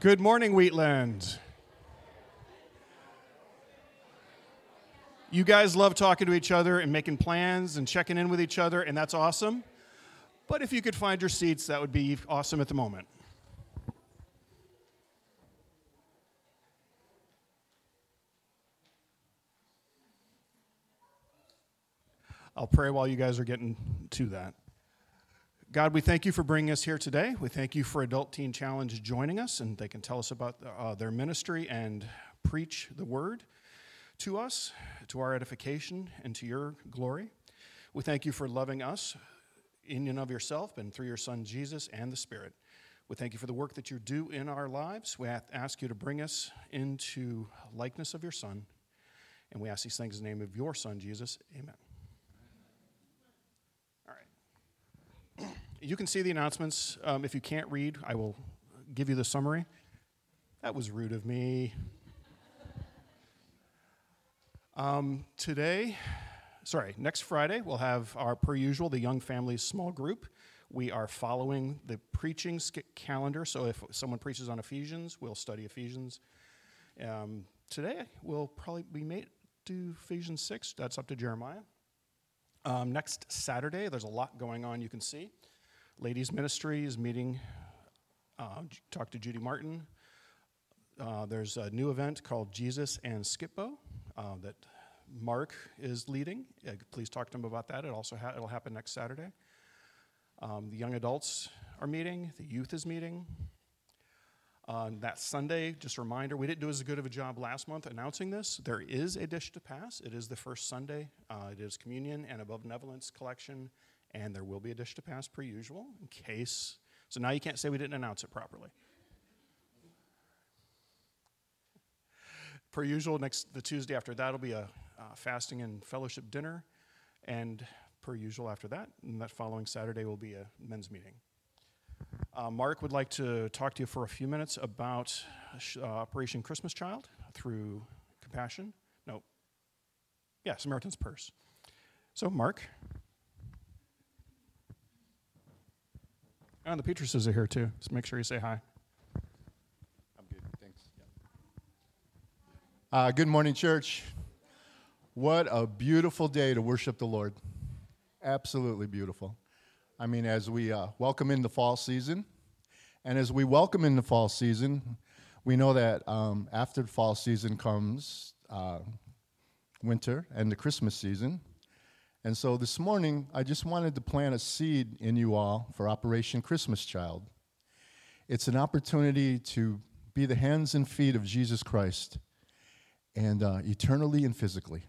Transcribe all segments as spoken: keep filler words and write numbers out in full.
Good morning, Wheatland. You guys love talking to each other and making plans and checking in with each other, and that's awesome. But if you could find your seats, that would be awesome at the moment. I'll pray while you guys are getting to that. God, we thank you for bringing us here today. We thank you for Adult Teen Challenge joining us, and they can tell us about uh, their ministry and preach the word to us, to our edification, and to your glory. We thank you for loving us in and of yourself and through your Son, Jesus, and the Spirit. We thank you for the work that you do in our lives. We ask you to bring us into likeness of your Son, and we ask these things in the name of your Son, Jesus. Amen. You can see the announcements. Um, if you can't read, I will give you the summary. That was rude of me. Um, today, sorry, next Friday, we'll have our, per usual, the Young Families Small Group. We are following the preaching calendar, so if someone preaches on Ephesians, we'll study Ephesians. Um, today, we'll probably, we may do Ephesians six. That's up to Jeremiah. Um, next Saturday, there's a lot going on, you can see. Ladies Ministry is meeting, uh, talk to Judy Martin. Uh, there's a new event called Jesus and Skipbo uh, that Mark is leading. Uh, please talk to him about that. It also ha- it'll happen next Saturday. Um, the young adults are meeting. The youth is meeting. Uh, that Sunday, just a reminder, we didn't do as good of a job last month announcing this. There is a dish to pass. It is the first Sunday. Uh, it is communion and above benevolence collection, and there will be a dish to pass per usual in case. So now you can't say we didn't announce it properly. Per usual, next the Tuesday after that will be a uh, fasting and fellowship dinner, and per usual after that, and that following Saturday will be a men's meeting. Uh, Mark would like to talk to you for a few minutes about uh, Operation Christmas Child through Compassion. No. Yeah, Samaritan's Purse. So, Mark. And the Petruses are here, too. Just make sure you say hi. I'm good, thanks. Uh, good morning, church. What a beautiful day to worship the Lord. Absolutely beautiful. I mean, as we uh, welcome in the fall season, and as we welcome in the fall season, we know that um, after the fall season comes uh, winter and the Christmas season. And so this morning, I just wanted to plant a seed in you all for Operation Christmas Child. It's an opportunity to be the hands and feet of Jesus Christ, and uh, eternally and physically.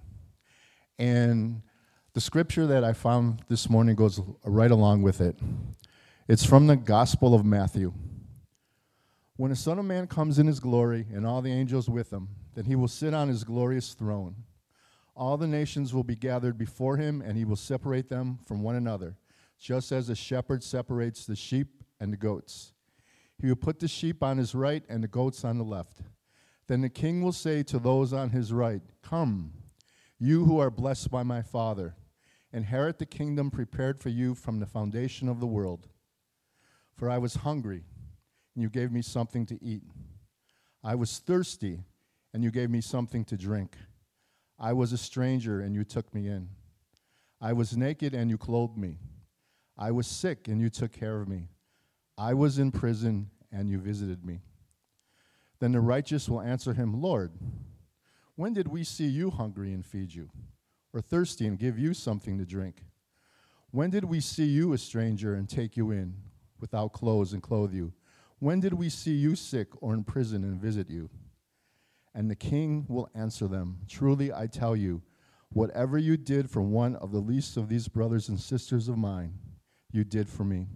And the scripture that I found this morning goes right along with it. It's from the Gospel of Matthew. When the Son of Man comes in his glory and all the angels with him, then he will sit on his glorious throne. All the nations will be gathered before him, and he will separate them from one another, just as a shepherd separates the sheep and the goats. He will put the sheep on his right and the goats on the left. Then the king will say to those on his right, "Come, you who are blessed by my Father, inherit the kingdom prepared for you from the foundation of the world. For I was hungry, and you gave me something to eat. I was thirsty, and you gave me something to drink. I was a stranger, and you took me in. I was naked, and you clothed me. I was sick, and you took care of me. I was in prison, and you visited me." Then the righteous will answer him, "Lord, when did we see you hungry and feed you, or thirsty and give you something to drink? When did we see you a stranger and take you in, without clothes and clothe you? When did we see you sick or in prison and visit you?" And the king will answer them, "Truly I tell you, whatever you did for one of the least of these brothers and sisters of mine, you did for me."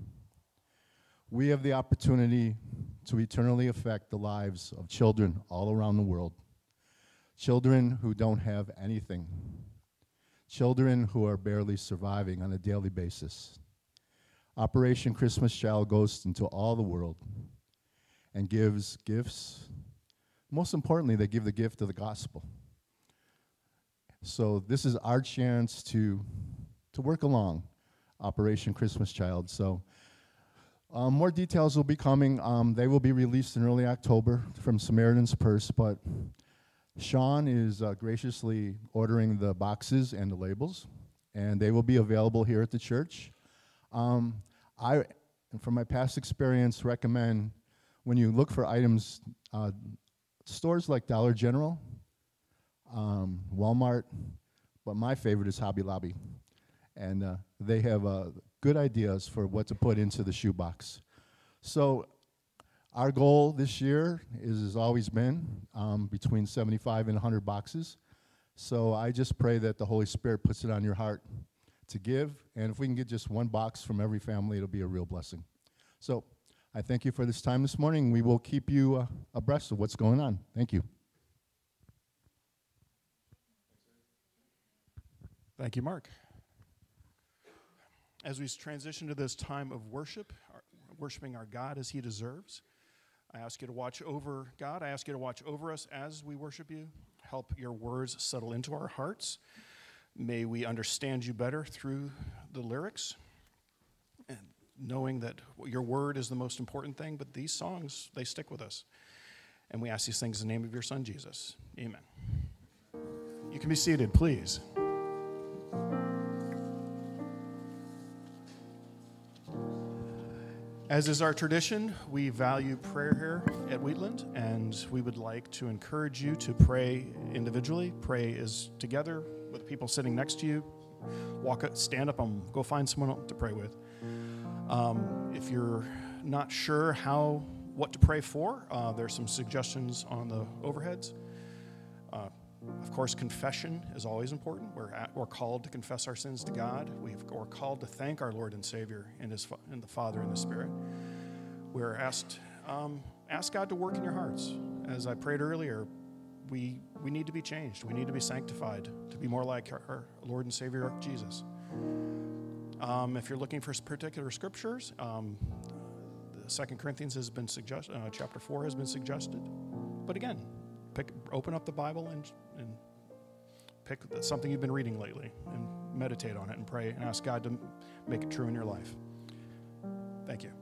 We have the opportunity to eternally affect the lives of children all around the world. Children who don't have anything. Children who are barely surviving on a daily basis. Operation Christmas Child goes into all the world and gives gifts. Most importantly, they give the gift of the gospel. So this is our chance to, to work along Operation Christmas Child. So Um, more details will be coming. Um, they will be released in early October from Samaritan's Purse, but Sean is uh, graciously ordering the boxes and the labels, and they will be available here at the church. Um, I, from my past experience, recommend when you look for items, uh, stores like Dollar General, um, Walmart, but my favorite is Hobby Lobby. And uh, they have uh, good ideas for what to put into the shoebox. So our goal this year is, has always been um, between seventy-five and one hundred boxes. So I just pray that the Holy Spirit puts it on your heart to give. And if we can get just one box from every family, it'll be a real blessing. So I thank you for this time this morning. We will keep you uh, abreast of what's going on. Thank you. Thank you, Mark. As we transition to this time of worship, our, worshiping our God as he deserves, I ask you to watch over God. I ask you to watch over us as we worship you. Help your words settle into our hearts. May we understand you better through the lyrics, and knowing that your word is the most important thing, but these songs, they stick with us. And we ask these things in the name of your son, Jesus. Amen. You can be seated, please. As is our tradition, we value prayer here at Wheatland, and we would like to encourage you to pray individually. Pray is together with people sitting next to you. Walk, up, stand up, and go find someone to pray with. Um, if you're not sure how, what to pray for, uh, there's some suggestions on the overheads. Uh, Of course, confession is always important. We're, at, we're called to confess our sins to God. We've, we're called to thank our Lord and Savior in, his, in the Father and the Spirit. We're asked, um, ask God to work in your hearts. As I prayed earlier, we, we need to be changed. We need to be sanctified to be more like our, our Lord and Savior, Jesus. Um, if you're looking for particular scriptures, um, Second Corinthians has been suggested, uh, chapter four has been suggested. But again, pick, open up the Bible and, and pick something you've been reading lately and meditate on it and pray and ask God to make it true in your life. Thank you.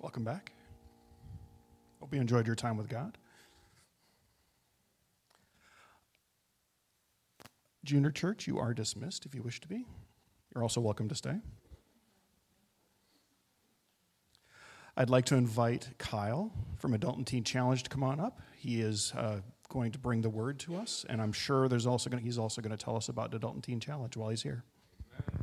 Welcome back. Hope you enjoyed your time with God. Junior Church, you are dismissed if you wish to be. You're also welcome to stay. I'd like to invite Kyle from Adult and Teen Challenge to come on up. He is uh, going to bring the word to us, and I'm sure there's also gonna, he's also going to tell us about the Adult and Teen Challenge while he's here. Amen.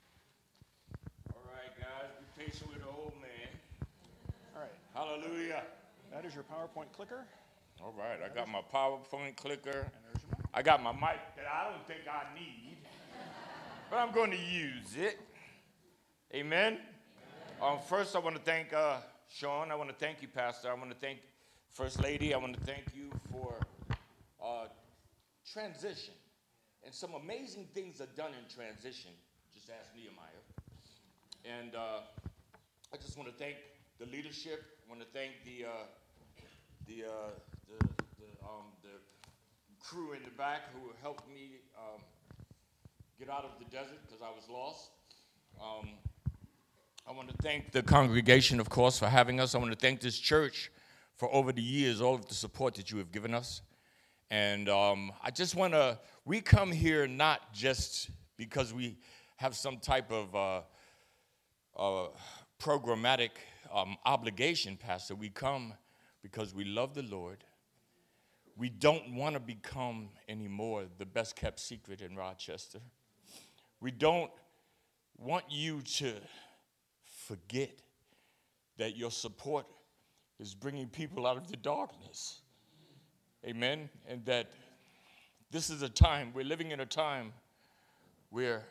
All right, guys, be patient with the old man. All right. Hallelujah. That is your PowerPoint clicker. All right, I got my PowerPoint clicker. I got my mic that I don't think I need, but I'm going to use it. Amen. Um, first, I want to thank uh, Sean. I want to thank you, Pastor. I want to thank First Lady. I want to thank you for uh, transition. And some amazing things are done in transition. Just ask Nehemiah. And uh, I just want to thank the leadership. I want to thank the uh, the, uh, the, the, um, the crew in the back who helped me um, get out of the desert because I was lost. Um, I want to thank the congregation, of course, for having us. I want to thank this church for over the years, all of the support that you have given us. And um, I just want to, we come here not just because we have some type of uh, uh, programmatic um, obligation, Pastor. We come because we love the Lord. We don't want to become anymore the best kept secret in Rochester. We don't want you to forget that your support is bringing people out of the darkness. Amen. And that this is a time, we're living in a time where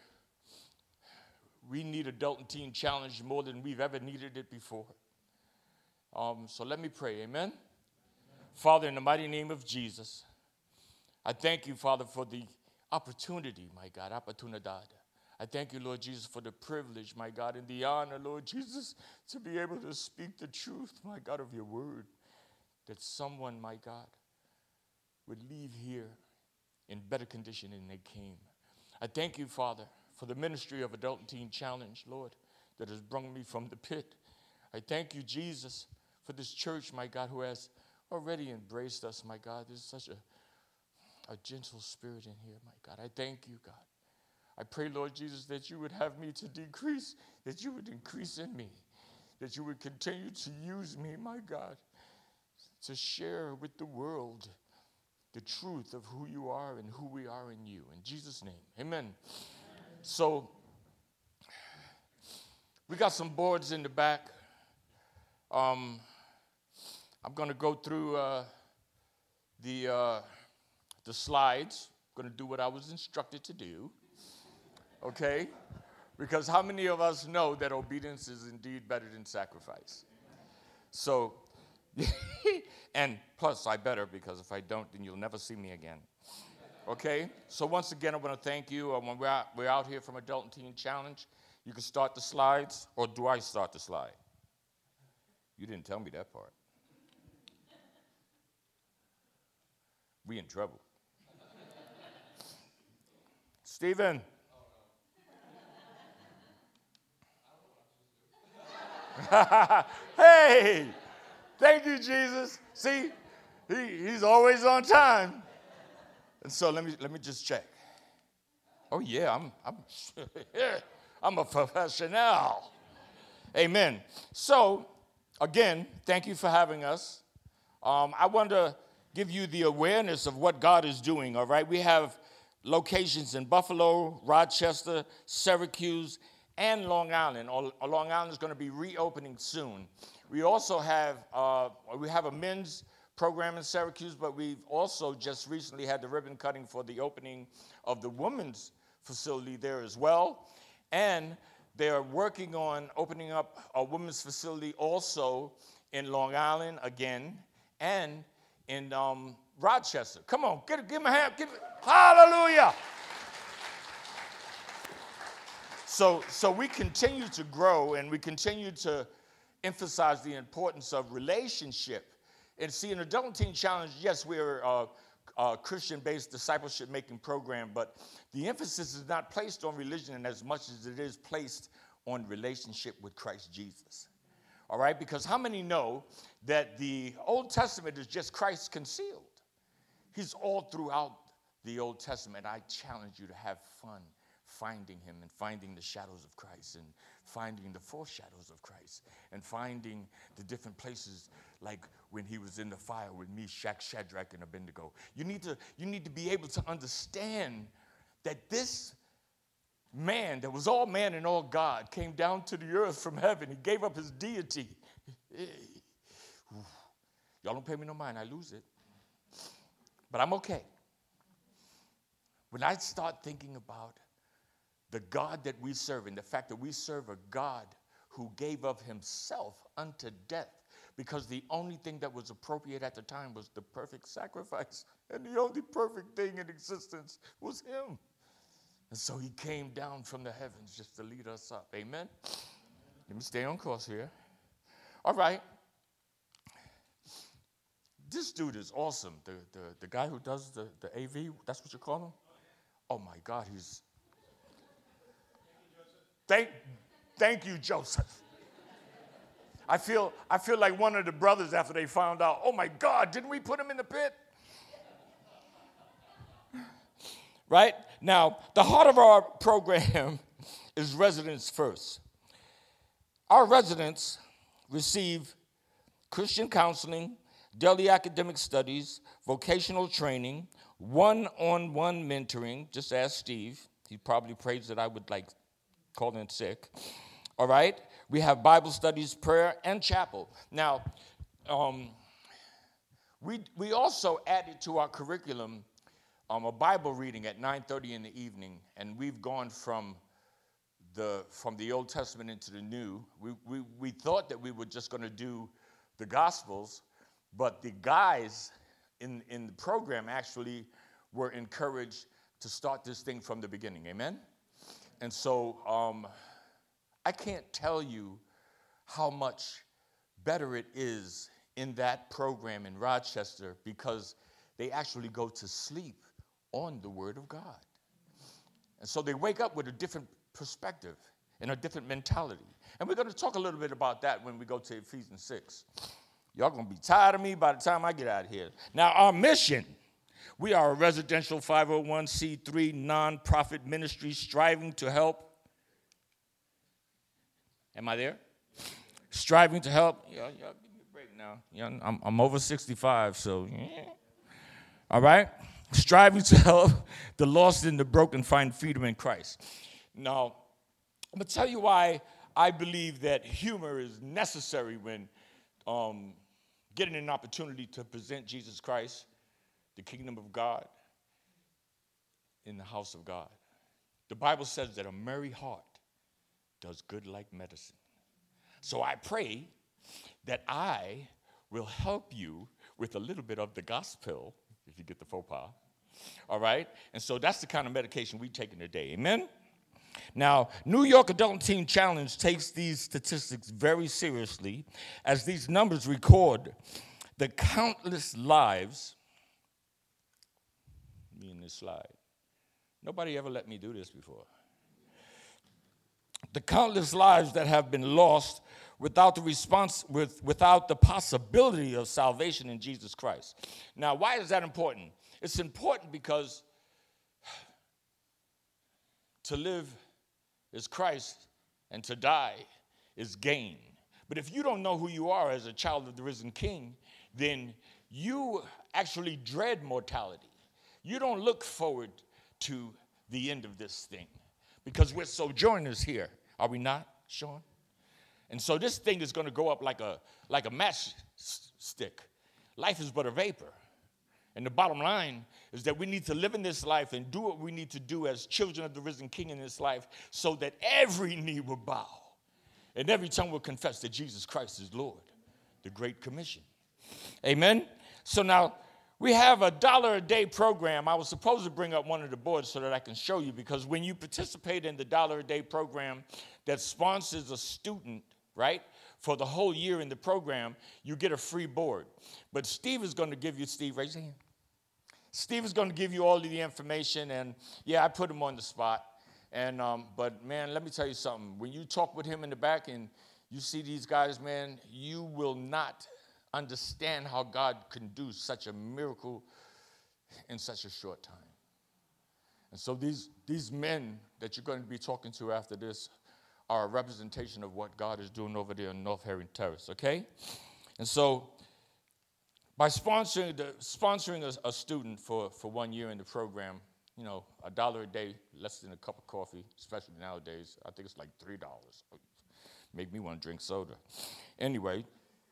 we need Adult and Teen Challenge more than we've ever needed it before. Um, so let me pray. Amen. Amen. Father, in the mighty name of Jesus, I thank you, Father, for the opportunity, my God, opportunidad. I thank you, Lord Jesus, for the privilege, my God, and the honor, Lord Jesus, to be able to speak the truth, my God, of your word, that someone, my God, would leave here in better condition than they came. I thank you, Father, for the ministry of Adult and Teen Challenge, Lord, that has brought me from the pit. I thank you, Jesus, for this church, my God, who has already embraced us, my God. There's such a, a gentle spirit in here, my God. I thank you, God. I pray, Lord Jesus, that you would have me to decrease, that you would increase in me, that you would continue to use me, my God, to share with the world the truth of who you are and who we are in you. In Jesus' name, amen. Amen. So, we got some boards in the back. Um, I'm going to go through uh, the, uh, the slides. I'm going to do what I was instructed to do. Okay? Because how many of us know that obedience is indeed better than sacrifice? So, and plus I better, because if I don't, then you'll never see me again. Okay? So once again, I want to thank you. Uh, when we're out, we're out here from Adult and Teen Challenge, you can start the slides, or do I start the slide? You didn't tell me that part. We in trouble. Stephen. Hey, thank you, Jesus. See, he, he's always on time. And so let me let me just check. Oh yeah, I'm I'm I'm a professional. Amen. So again, thank you for having us. Um, I want to give you the awareness of what God is doing. All right, we have locations in Buffalo, Rochester, Syracuse, and Long Island. Long Island is going to be reopening soon. We also have uh, we have a men's program in Syracuse, but we've also just recently had the ribbon cutting for the opening of the women's facility there as well. And they're working on opening up a women's facility also in Long Island again, and in um, Rochester. Come on, give, give him a hand. Give, hallelujah. So, so we continue to grow, and we continue to emphasize the importance of relationship. And see, in Adult and Teen Challenge, yes, we're a, a Christian-based discipleship-making program, but the emphasis is not placed on religion as much as it is placed on relationship with Christ Jesus. All right? Because how many know that the Old Testament is just Christ concealed? He's all throughout the Old Testament. I challenge you to have fun finding him and finding the shadows of Christ and finding the foreshadows of Christ and finding the different places like when he was in the fire with Meshach, Shadrach, and Abednego. You need to, you need to be able to understand that this man that was all man and all God came down to the earth from heaven. He gave up his deity. Y'all don't pay me no mind. I lose it. But I'm okay. When I start thinking about the God that we serve and the fact that we serve a God who gave of himself unto death, because the only thing that was appropriate at the time was the perfect sacrifice, and the only perfect thing in existence was him. And so he came down from the heavens just to lead us up. Amen? Let me stay on course here. All right. This dude is awesome. The, the, the guy who does the, the A V, that's what you call him? Oh, my God, he's... Thank, thank you, Joseph. I feel, I feel like one of the brothers after they found out, oh, my God, didn't we put him in the pit? Right? Now, the heart of our program is Residents First. Our residents receive Christian counseling, daily academic studies, vocational training, one-on-one mentoring. Just ask Steve. He probably prays that I would, like, call in sick. All right? We have Bible studies, prayer, and chapel. Now, um, we, we also added to our curriculum Um, a Bible reading at nine thirty in the evening, and we've gone from the from the Old Testament into the New. We we, we thought that we were just going to do the Gospels, but the guys in, in the program actually were encouraged to start this thing from the beginning. Amen? And so um, I can't tell you how much better it is in that program in Rochester, because they actually go to sleep on the Word of God. And so they wake up with a different perspective and a different mentality. And we're going to talk a little bit about that when we go to Ephesians six. Y'all going to be tired of me by the time I get out of here. Now, our mission, we are a residential five oh one c three nonprofit ministry striving to help. Am I there? Striving to help. Y'all, y'all give me a break now. Y'all, I'm, I'm over sixty-five, so yeah. All right? Striving to help the lost and the broken find freedom in Christ. Now, I'm going to tell you why I believe that humor is necessary when um, getting an opportunity to present Jesus Christ, the kingdom of God, in the house of God. The Bible says that a merry heart does good like medicine. So I pray that I will help you with a little bit of the gospel, if you get the faux pas. All right? And so that's the kind of medication we take in today. Amen? Now, New York Adult and Teen Challenge takes these statistics very seriously, as these numbers record the countless lives. Me in this slide. Nobody ever let me do this before. The countless lives that have been lost without the response, with, without the possibility of salvation in Jesus Christ. Now, why is that important? It's important because to live is Christ and to die is gain. But if you don't know who you are as a child of the risen King, then you actually dread mortality. You don't look forward to the end of this thing because we're sojourners here. Are we not, Sean? And so this thing is going to go up like a like a matchstick. Life is but a vapor. And the bottom line is that we need to live in this life and do what we need to do as children of the risen King in this life so that every knee will bow and every tongue will confess that Jesus Christ is Lord, the Great Commission. Amen? So now we have a dollar a day program. I was supposed to bring up one of the boards so that I can show you, because when you participate in the dollar a day program that sponsors a student, right, for the whole year in the program, you get a free board. But Steve is going to give you, Steve, raise your hand. Steve is going to give you all of the information, and yeah, I put him on the spot. And um, but man, let me tell you something. When you talk with him in the back and you see these guys, man, you will not understand how God can do such a miracle in such a short time. And so these, these men that you're going to be talking to after this are a representation of what God is doing over there in North Haven Terrace, okay? And so by sponsoring the, sponsoring a, a student for, for one year in the program, you know, a dollar a day, less than a cup of coffee, especially nowadays, I think it's like three dollars. Make me want to drink soda. Anyway,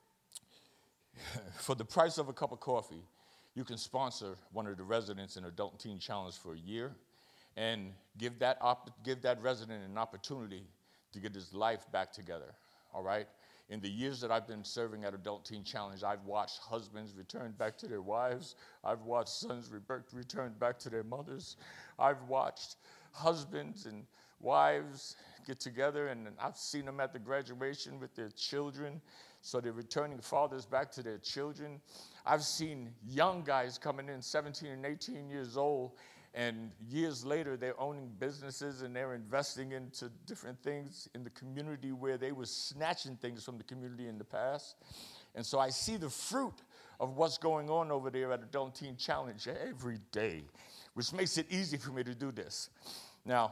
for the price of a cup of coffee, you can sponsor one of the residents in Adult and Teen Challenge for a year and give that, op- give that resident an opportunity to get his life back together, all right? In the years that I've been serving at Adult Teen Challenge, I've watched husbands return back to their wives. I've watched sons re- return back to their mothers. I've watched husbands and wives get together, and I've seen them at the graduation with their children. So they're returning fathers back to their children. I've seen young guys coming in, seventeen and eighteen years old, and years later, they're owning businesses and they're investing into different things in the community where they were snatching things from the community in the past. And so I see the fruit of what's going on over there at Adult Teen Challenge every day, which makes it easy for me to do this. Now,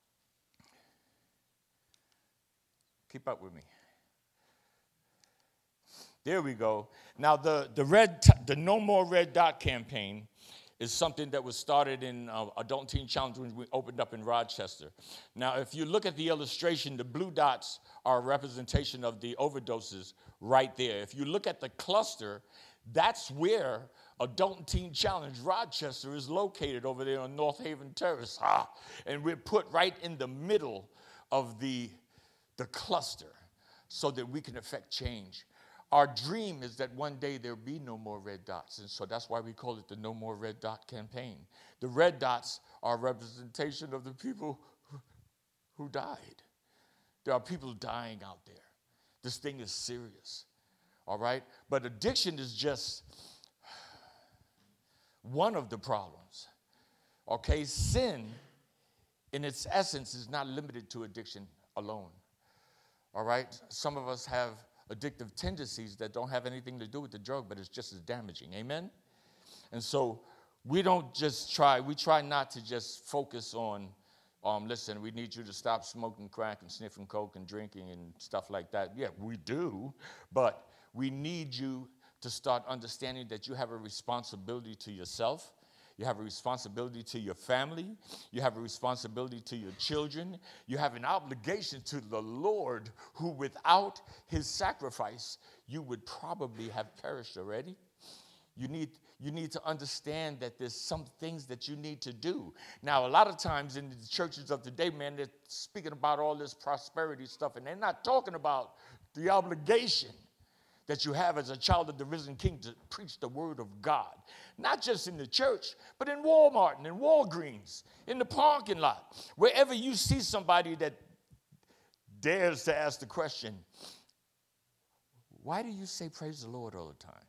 keep up with me. There we go. Now, the, the, red t- the No More Red Dot campaign is something that was started in uh, Adult Teen Challenge when we opened up in Rochester. Now, if you look at the illustration, the blue dots are a representation of the overdoses right there. If you look at the cluster, that's where Adult Teen Challenge Rochester is located over there on North Haven Terrace. Ah, and we're put right in the middle of the, the cluster so that we can affect change. Our dream is that one day there'll be no more red dots, and so that's why we call it the No More Red Dot campaign. The red dots are a representation of the people who, who died. There are people dying out there. This thing is serious, all right? But addiction is just one of the problems, okay? Sin, in its essence, is not limited to addiction alone, all right? Some of us have addictive tendencies that don't have anything to do with the drug, but it's just as damaging, amen? And so we don't just try, we try not to just focus on, um, listen, we need you to stop smoking crack and sniffing coke and drinking and stuff like that. Yeah, we do, but we need you to start understanding that you have a responsibility to yourself. You have a responsibility to your family. You have a responsibility to your children. You have an obligation to the Lord, who without his sacrifice, you would probably have perished already. You need, you need to understand that there's some things that you need to do. Now, a lot of times in the churches of today, man, they're speaking about all this prosperity stuff, and they're not talking about the obligation that you have as a child of the risen King to preach the word of God. Not just in the church, but in Walmart and in Walgreens, in the parking lot. Wherever you see somebody that dares to ask the question, why do you say praise the Lord all the time?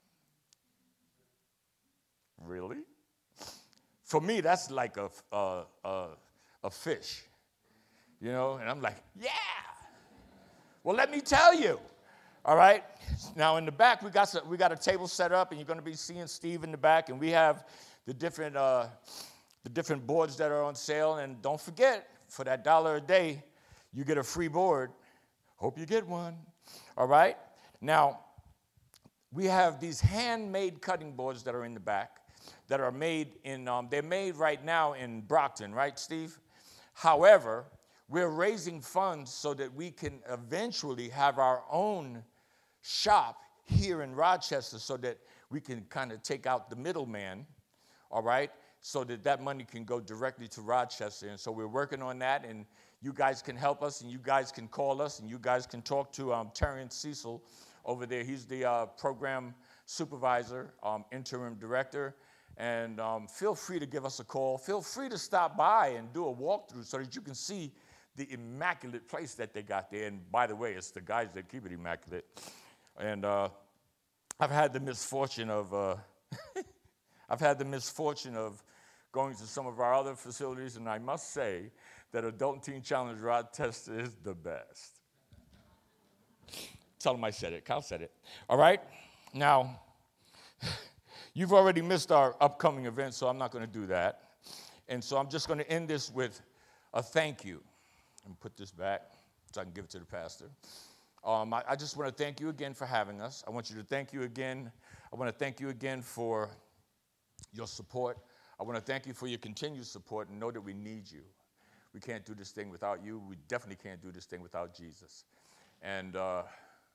Really? For me, that's like a, a, a, a fish, you know? And I'm like, yeah. Well, let me tell you. All right. Now in the back, we got some, we got a table set up, and you're going to be seeing Steve in the back, and we have the different uh, the different boards that are on sale. And don't forget, for that dollar a day, you get a free board. Hope you get one. All right. Now we have these handmade cutting boards that are in the back that are made in. Um, they're made right now in Brockton, right, Steve? However, we're raising funds so that we can eventually have our own shop here in Rochester, so that we can kind of take out the middleman, all right, so that that money can go directly to Rochester. And so we're working on that, and you guys can help us, and you guys can call us, and you guys can talk to um, Terrence Cecil over there. He's the uh, program supervisor, um, interim director, and um, feel free to give us a call. Feel free to stop by and do a walkthrough so that you can see the immaculate place that they got there. And by the way, it's the guys that keep it immaculate. And uh, I've had the misfortune of, uh, I've had the misfortune of going to some of our other facilities, and I must say that Adult Teen Challenge Rochester is the best. Tell him I said it. Kyle said it. All right? Now, you've already missed our upcoming event, so I'm not going to do that. And so I'm just going to end this with a thank you. And put this back so I can give it to the pastor. Um, I, I just want to thank you again for having us. I want you to thank you again. I want to thank you again for your support. I want to thank you for your continued support and know that we need you. We can't do this thing without you. We definitely can't do this thing without Jesus. And uh,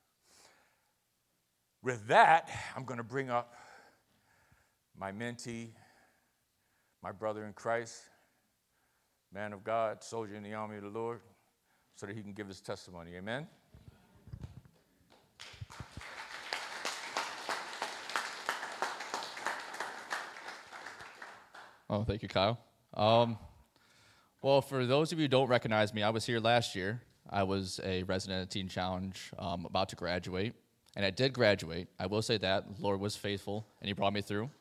with that, I'm going to bring up my mentee, my brother in Christ, man of God, soldier in the army of the Lord, so that he can give his testimony. Amen? Oh, thank you, Kyle. Um, well, for those of you who don't recognize me, I was here last year. I was a resident at Teen Challenge, um, about to graduate, and I did graduate. I will say that. The Lord was faithful, and he brought me through.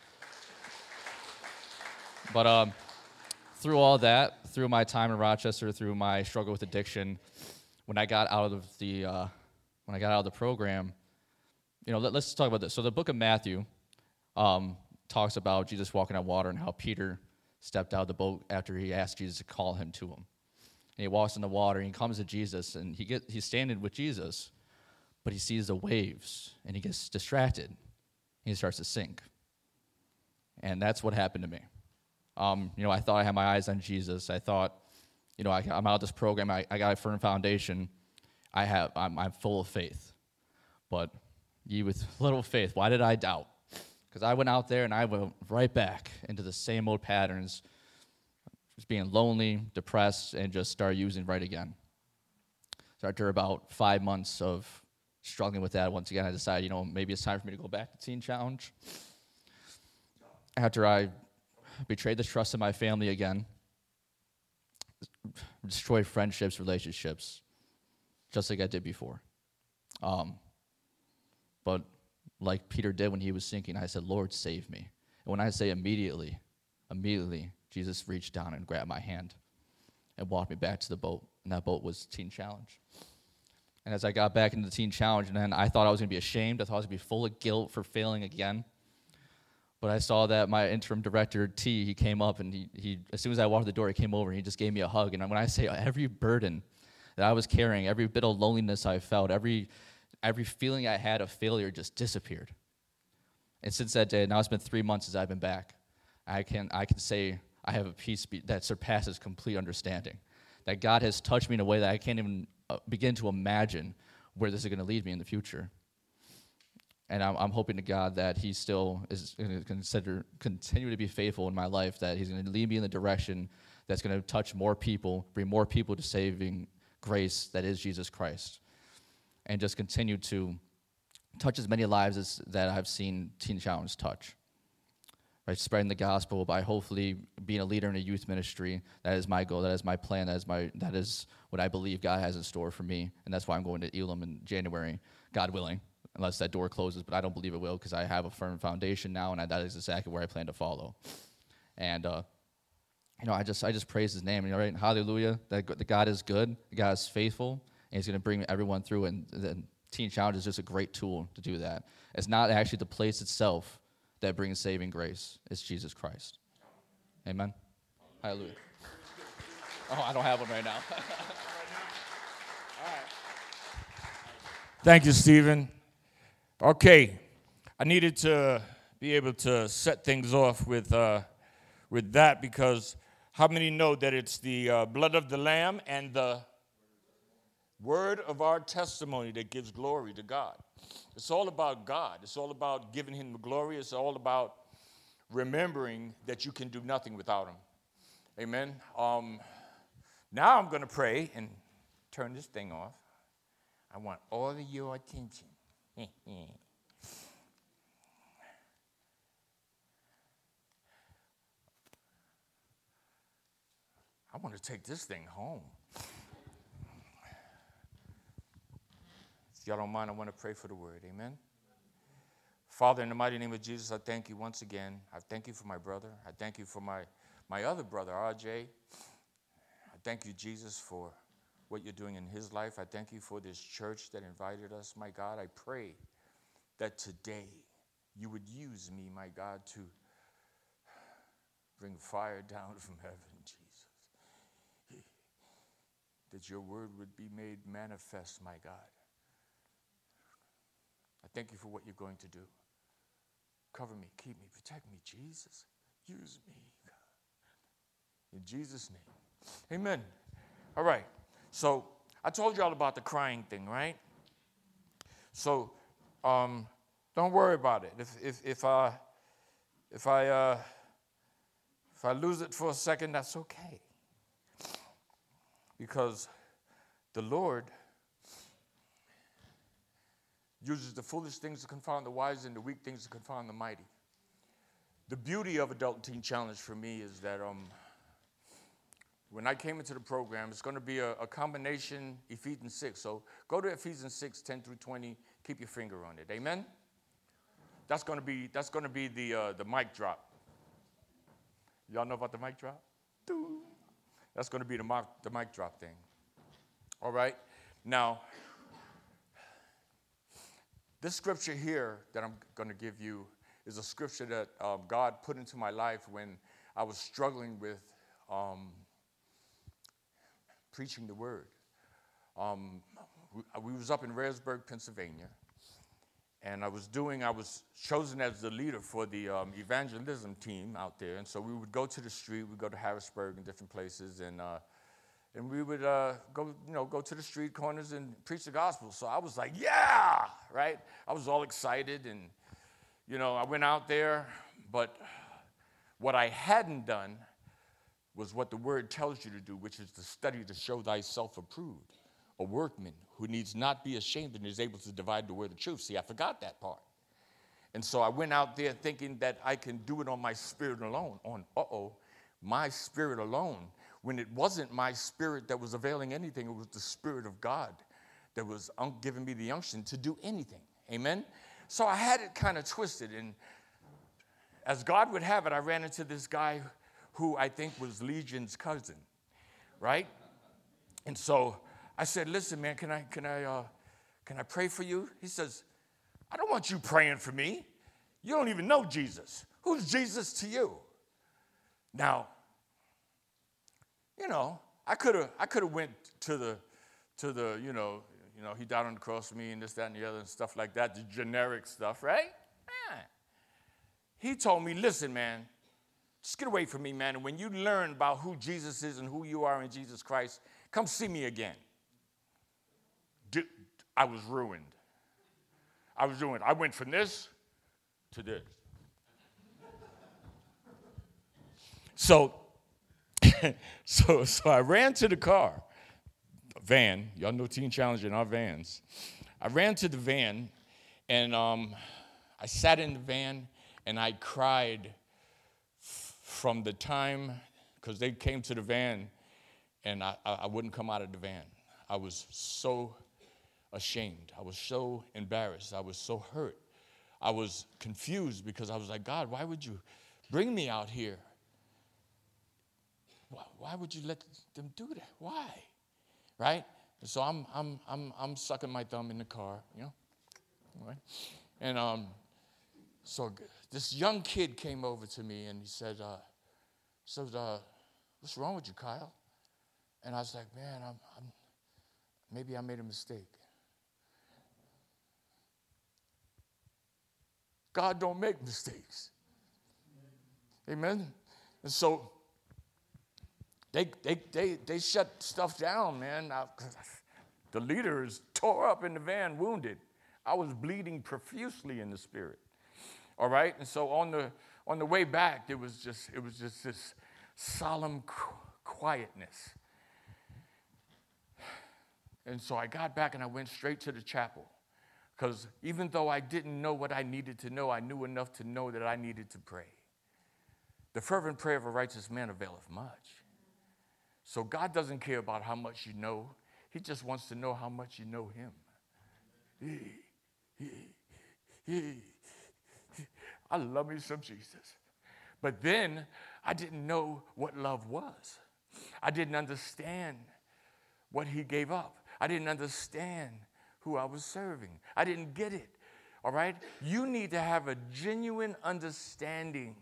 But um, through all that, through my time in Rochester, through my struggle with addiction, when I got out of the uh, when I got out of the program, you know, let, let's talk about this. So the book of Matthew um, talks about Jesus walking on water and how Peter stepped out of the boat after he asked Jesus to call him to him. And he walks in the water and he comes to Jesus and he get he's standing with Jesus, but he sees the waves and he gets distracted. And he starts to sink. And that's what happened to me. Um, you know, I thought I had my eyes on Jesus. I thought, you know, I, I'm out of this program. I, I got a firm foundation. I have, I'm, I'm full of faith. But ye with little faith, why did I doubt? Because I went out there and I went right back into the same old patterns, just being lonely, depressed, and just started using right again. So after about five months of struggling with that, once again, I decided, you know, maybe it's time for me to go back to Teen Challenge. After I betrayed the trust of my family again, destroyed friendships, relationships, just like I did before. Um, but like Peter did when he was sinking, I said, Lord, save me. And when I say immediately, immediately, Jesus reached down and grabbed my hand and walked me back to the boat. And that boat was Teen Challenge. And as I got back into the Teen Challenge, and then I thought I was going to be ashamed. I thought I was going to be full of guilt for failing again. But I saw that my interim director, T, he came up, and he, he as soon as I walked through the door, he came over, and he just gave me a hug. And when I say every burden that I was carrying, every bit of loneliness I felt, every every feeling I had of failure just disappeared. And since that day, now it's been three months since I've been back, I can I can say I have a peace be, that surpasses complete understanding, that God has touched me in a way that I can't even uh, begin to imagine where this is going to lead me in the future. And I'm, I'm hoping to God that he still is going to consider, continue to be faithful in my life, that he's going to lead me in the direction that's going to touch more people, bring more people to saving grace that is Jesus Christ, and just continue to touch as many lives as that I've seen Teen Challenge touch. Right, spreading the gospel by hopefully being a leader in a youth ministry. That is my goal. That is my plan. That is my that is what I believe God has in store for me, and that's why I'm going to Elam in January, God willing. Unless that door closes, but I don't believe it will because I have a firm foundation now, and I, that is exactly where I plan to follow. And uh, you know, I just I just praise His name. You know, right? Hallelujah! That the God is good, God is faithful, and He's going to bring everyone through. And the Teen Challenge is just a great tool to do that. It's not actually the place itself that brings saving grace; it's Jesus Christ. Amen. Hallelujah. Oh, I don't have one right now. All right. Thank you, Stephen. Okay, I needed to be able to set things off with uh, with that because how many know that it's the uh, blood of the Lamb and the word of our testimony that gives glory to God? It's all about God. It's all about giving Him the glory. It's all about remembering that you can do nothing without Him. Amen. Um, now I'm going to pray and turn this thing off. I want all of your attention. I want to take this thing home. If y'all don't mind, I want to pray for the word. Amen. Father, in the mighty name of Jesus, I thank you once again. I thank you for my brother. I thank you for my, my other brother, R J. I thank you, Jesus, for what you're doing in his life. I thank you for this church that invited us, my God. I pray that today you would use me, my God, to bring fire down from heaven, Jesus. That your word would be made manifest, my God. I thank you for what you're going to do. Cover me, keep me, protect me, Jesus. Use me, God. In Jesus' name, amen. All right, so I told you all about the crying thing, right? So um, don't worry about it. If if if I if I uh, if I lose it for a second, that's okay, because the Lord uses the foolish things to confound the wise and the weak things to confound the mighty. The beauty of Adult Teen Challenge for me is that um, when I came into the program, it's going to be a, a combination Ephesians six. So go to Ephesians six, ten through twenty. Keep your finger on it. Amen? That's going to be, that's going to be the, uh, the mic drop. Y'all know about the mic drop? That's going to be the mic, the mic drop thing. All right? Now, this scripture here that I'm going to give you is a scripture that um, God put into my life when I was struggling with um, preaching the word. Um, we, we was up in Rardsburg, Pennsylvania, and I was doing, I was chosen as the leader for the um, evangelism team out there, and so we would go to the street, we'd go to Harrisburg and different places, and uh, And we would uh, go, you know, go to the street corners and preach the gospel. So I was like, yeah, right? I was all excited, and, you know, I went out there. But what I hadn't done was what the word tells you to do, which is to study to show thyself approved, a workman who needs not be ashamed and is able to divide the word of truth. See, I forgot that part. And so I went out there thinking that I can do it on my spirit alone, on, uh-oh, my spirit alone. When it wasn't my spirit that was availing anything, it was the Spirit of God that was un- giving me the unction to do anything. Amen? So I had it kind of twisted. And as God would have it, I ran into this guy who I think was Legion's cousin, right? And so I said, listen, man, can I, can I, uh, can I pray for you? He says, I don't want you praying for me. You don't even know Jesus. Who's Jesus to you? Now, you know, I could have I could have went to the to the, you know, you know, he died on the cross for me and this, that, and the other and stuff like that, the generic stuff, right? Man. He told me, listen, man, just get away from me, man. And when you learn about who Jesus is and who you are in Jesus Christ, come see me again. I was ruined. I was ruined. I went from this to this. So so, so I ran to the car, van. Y'all know Teen Challenge in our vans. I ran to the van, and um, I sat in the van, and I cried f- from the time, because they came to the van, and I, I wouldn't come out of the van. I was so ashamed. I was so embarrassed. I was so hurt. I was confused because I was like, God, why would you bring me out here? Why would you let them do that? Why? Right? And so I'm I'm I'm I'm sucking my thumb in the car, you know. Right? And um, so this young kid came over to me and he said, uh, said, uh, what's wrong with you, Kyle? And I was like, man, I'm, I'm maybe I made a mistake. God don't make mistakes. Amen. And so They, they, they, they shut stuff down, man. I, the leader is tore up in the van, wounded. I was bleeding profusely in the spirit. All right? And so on the on the way back, it was just it was just this solemn qu- quietness. And so I got back and I went straight to the chapel. Because even though I didn't know what I needed to know, I knew enough to know that I needed to pray. The fervent prayer of a righteous man availeth much. So God doesn't care about how much you know. He just wants to know how much you know him. He, he, he, he. I love me some Jesus. But then I didn't know what love was. I didn't understand what he gave up. I didn't understand who I was serving. I didn't get it, all right? You need to have a genuine understanding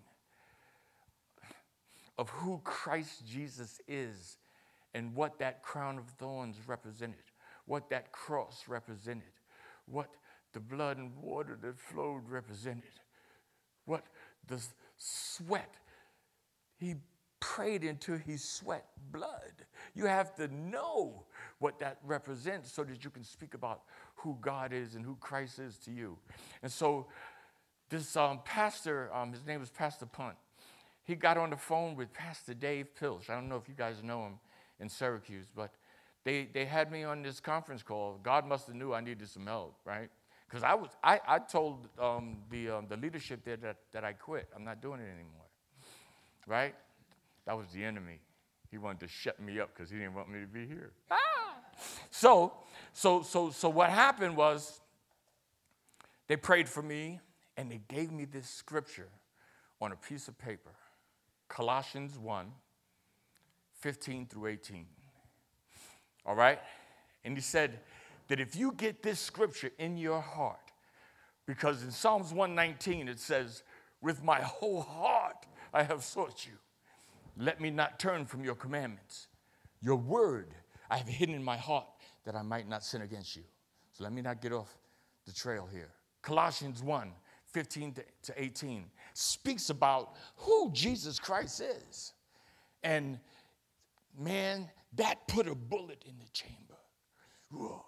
of who Christ Jesus is and what that crown of thorns represented, what that cross represented, what the blood and water that flowed represented, what the sweat, he prayed until he sweat blood. You have to know what that represents so that you can speak about who God is and who Christ is to you. And so this um, pastor, um, his name was Pastor Punt, he got on the phone with Pastor Dave Pilch. I don't know if you guys know him in Syracuse, but they, they had me on this conference call. God must have knew I needed some help, right? Because I was I, I told um, the um, the leadership there that, that I quit. I'm not doing it anymore, right? That was the enemy. He wanted to shut me up because he didn't want me to be here. Ah! So, so, so, so what happened was they prayed for me and they gave me this scripture on a piece of paper, Colossians one, fifteen through eighteen. All right? And he said that if you get this scripture in your heart, because in Psalms one nineteen it says, with my whole heart I have sought you. Let me not turn from your commandments. Your word I have hidden in my heart that I might not sin against you. So let me not get off the trail here. Colossians one, fifteen to eighteen speaks about who Jesus Christ is. And man, that put a bullet in the chamber. Whoa.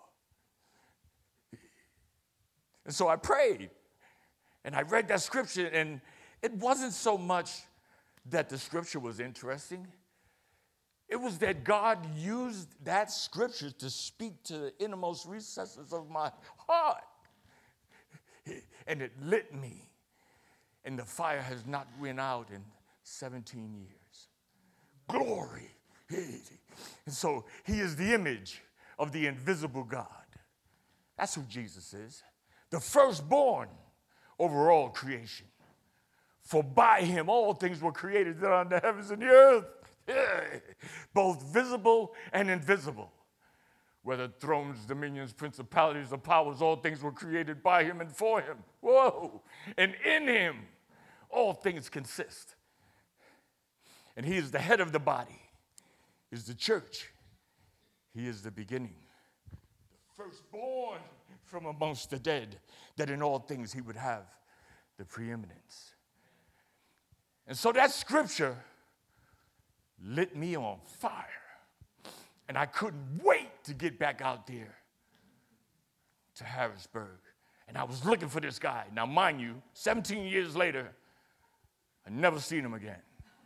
And so I prayed and I read that scripture, and it wasn't so much that the scripture was interesting. It was that God used that scripture to speak to the innermost recesses of my heart. And it lit me. And the fire has not went out in seventeen years. Glory. And so he is the image of the invisible God. That's who Jesus is. The firstborn over all creation. For by him all things were created that are on the heavens and the earth, both visible and invisible. Whether thrones, dominions, principalities, or powers, all things were created by him and for him. Whoa! And in him all things consist. And he is the head of the body, is the church. He is the beginning, the firstborn from amongst the dead, that in all things he would have the preeminence. And so that scripture lit me on fire. And I couldn't wait to get back out there to Harrisburg. And I was looking for this guy. Now, mind you, seventeen years later, I never seen him again.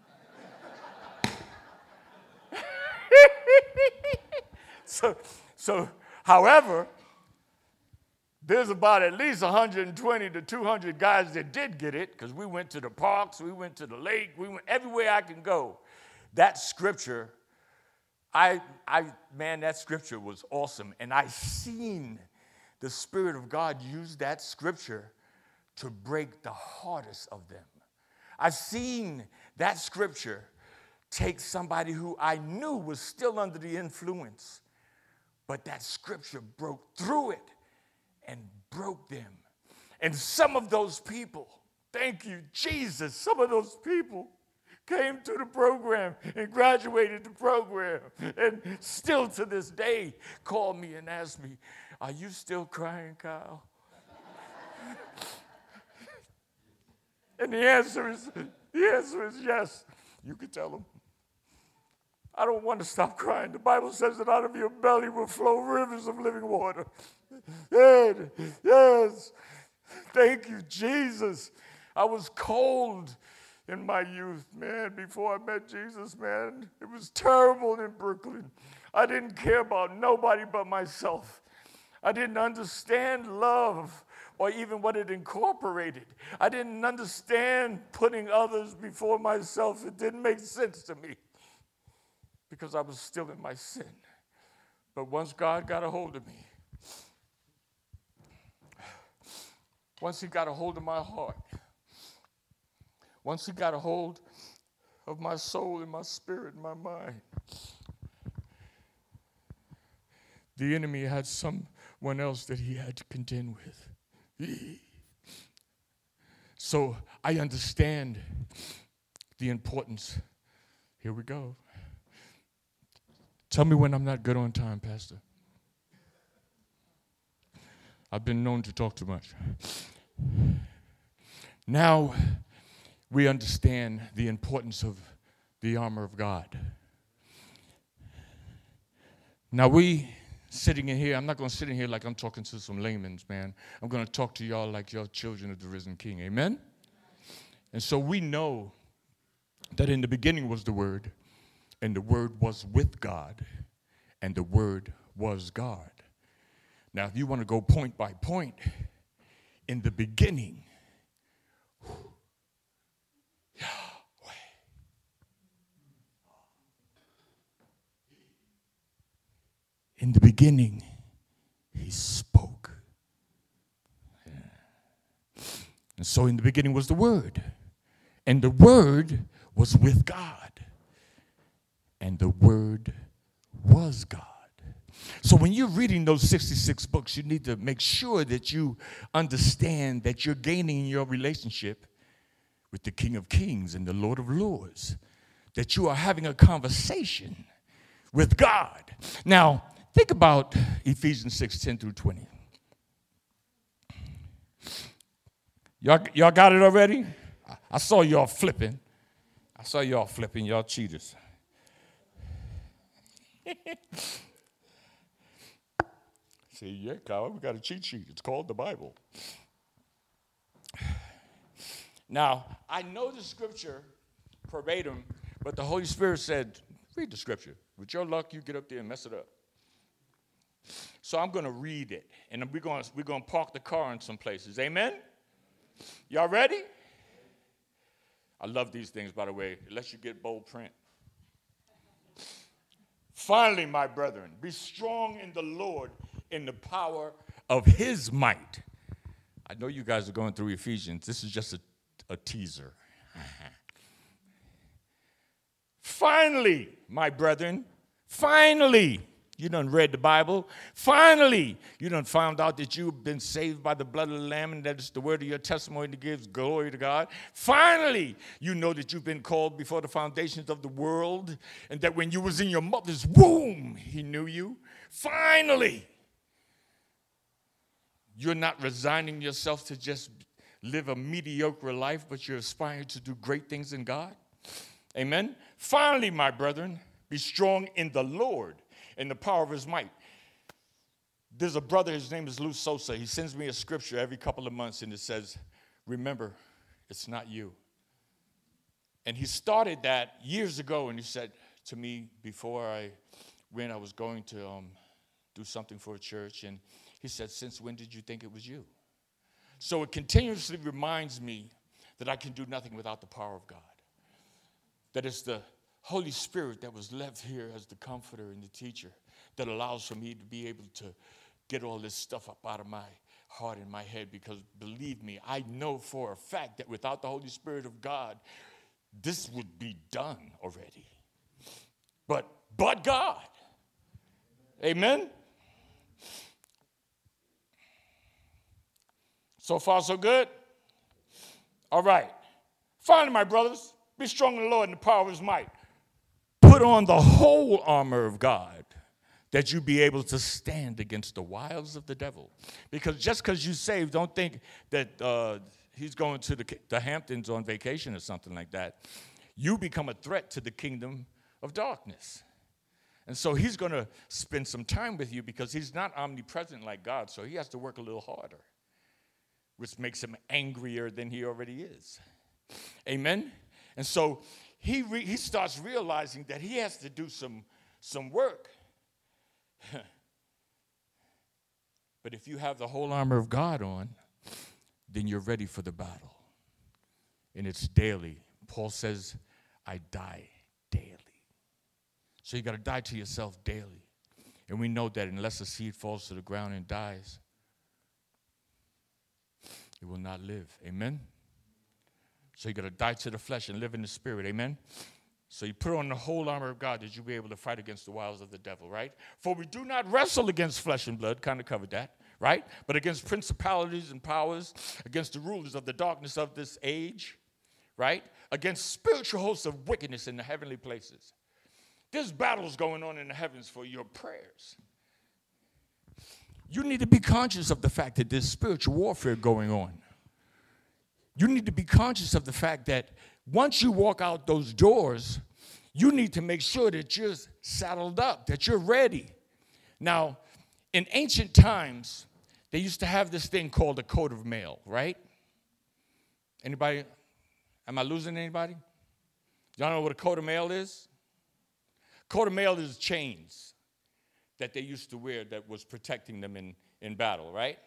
so, so, however, there's about at least one hundred twenty to two hundred guys that did get it, because we went to the parks, we went to the lake, we went everywhere I can go. That scripture, I, I, man, that scripture was awesome. And I seen the Spirit of God use that scripture to break the hardest of them. I've seen that scripture take somebody who I knew was still under the influence, but that scripture broke through it and broke them. And some of those people, thank you, Jesus, some of those people came to the program and graduated the program, and still to this day call me and ask me, are you still crying, Kyle? And the answer is, the answer is yes. You can tell them. I don't want to stop crying. The Bible says that out of your belly will flow rivers of living water. Yes, yes. Thank you, Jesus. I was cold in my youth, man, before I met Jesus, man. It was terrible in Brooklyn. I didn't care about nobody but myself. I didn't understand love or even what it incorporated. I didn't understand putting others before myself. It didn't make sense to me because I was still in my sin. But once God got a hold of me, once he got a hold of my heart, once he got a hold of my soul and my spirit and my mind, the enemy had someone else that he had to contend with. So I understand the importance. Here we go. Tell me when I'm not good on time, Pastor. I've been known to talk too much. Now we understand the importance of the armor of God. Now we sitting in here, I'm not going to sit in here like I'm talking to some laymen, man. I'm going to talk to y'all like y'all children of the risen King. Amen? And so we know that in the beginning was the Word, and the Word was with God, and the Word was God. Now, if you want to go point by point, in the beginning, Yahweh. In the beginning, he spoke. And so in the beginning was the Word. And the Word was with God. And the Word was God. So when you're reading those sixty-six books, you need to make sure that you understand that you're gaining your relationship with the King of Kings and the Lord of Lords. That you are having a conversation with God. Now, think about Ephesians six, ten through twenty. Y'all, y'all got it already? I saw y'all flipping. I saw y'all flipping. Y'all cheaters. See, yeah, Kyle, we got a cheat sheet. It's called the Bible. Now, I know the scripture verbatim, but the Holy Spirit said, read the scripture. With your luck, you get up there and mess it up. So I'm going to read it, and we're going we're going to park the car in some places. Amen? Y'all ready? I love these things, by the way. It lets you get bold print. Finally, my brethren, be strong in the Lord in the power of his might. I know you guys are going through Ephesians. This is just a, a teaser. Finally, my brethren, finally, you done read the Bible. Finally, you done found out that you've been saved by the blood of the Lamb and that it's the word of your testimony that gives glory to God. Finally, you know that you've been called before the foundations of the world and that when you was in your mother's womb, he knew you. Finally, you're not resigning yourself to just live a mediocre life, but you're aspiring to do great things in God. Amen. Finally, my brethren, be strong in the Lord, in the power of his might. There's a brother, his name is Lou Sosa. He sends me a scripture every couple of months, and it says, remember, it's not you. And he started that years ago, and he said to me before I went, I was going to um, do something for a church, and he said, since when did you think it was you? So it continuously reminds me that I can do nothing without the power of God. That it's the Holy Spirit that was left here as the comforter and the teacher that allows for me to be able to get all this stuff up out of my heart and my head, because believe me, I know for a fact that without the Holy Spirit of God, this would be done already. But, but God. Amen? So far, so good? All right. Finally, my brothers, be strong in the Lord and the power of his might. Put on the whole armor of God that you be able to stand against the wiles of the devil. Because just because you saved, don't think that uh, he's going to the, the Hamptons on vacation or something like that. You become a threat to the kingdom of darkness. And so he's going to spend some time with you because he's not omnipresent like God, so he has to work a little harder, which makes him angrier than he already is. Amen? And so he re- he starts realizing that he has to do some, some work. But if you have the whole armor of God on, then you're ready for the battle. And it's daily. Paul says, I die daily. So you got to die to yourself daily. And we know that unless a seed falls to the ground and dies, it will not live. Amen? So you got to die to the flesh and live in the spirit. Amen? So you put on the whole armor of God that you'll be able to fight against the wiles of the devil, right? For we do not wrestle against flesh and blood, kind of covered that, right? But against principalities and powers, against the rulers of the darkness of this age, right? Against spiritual hosts of wickedness in the heavenly places. There's battles going on in the heavens for your prayers. You need to be conscious of the fact that there's spiritual warfare going on. You need to be conscious of the fact that once you walk out those doors, you need to make sure that you're saddled up, that you're ready. Now, in ancient times, they used to have this thing called a coat of mail, right? Anybody? Am I losing anybody? Y'all know what a coat of mail is? Coat of mail is chains that they used to wear that was protecting them in, in battle, right?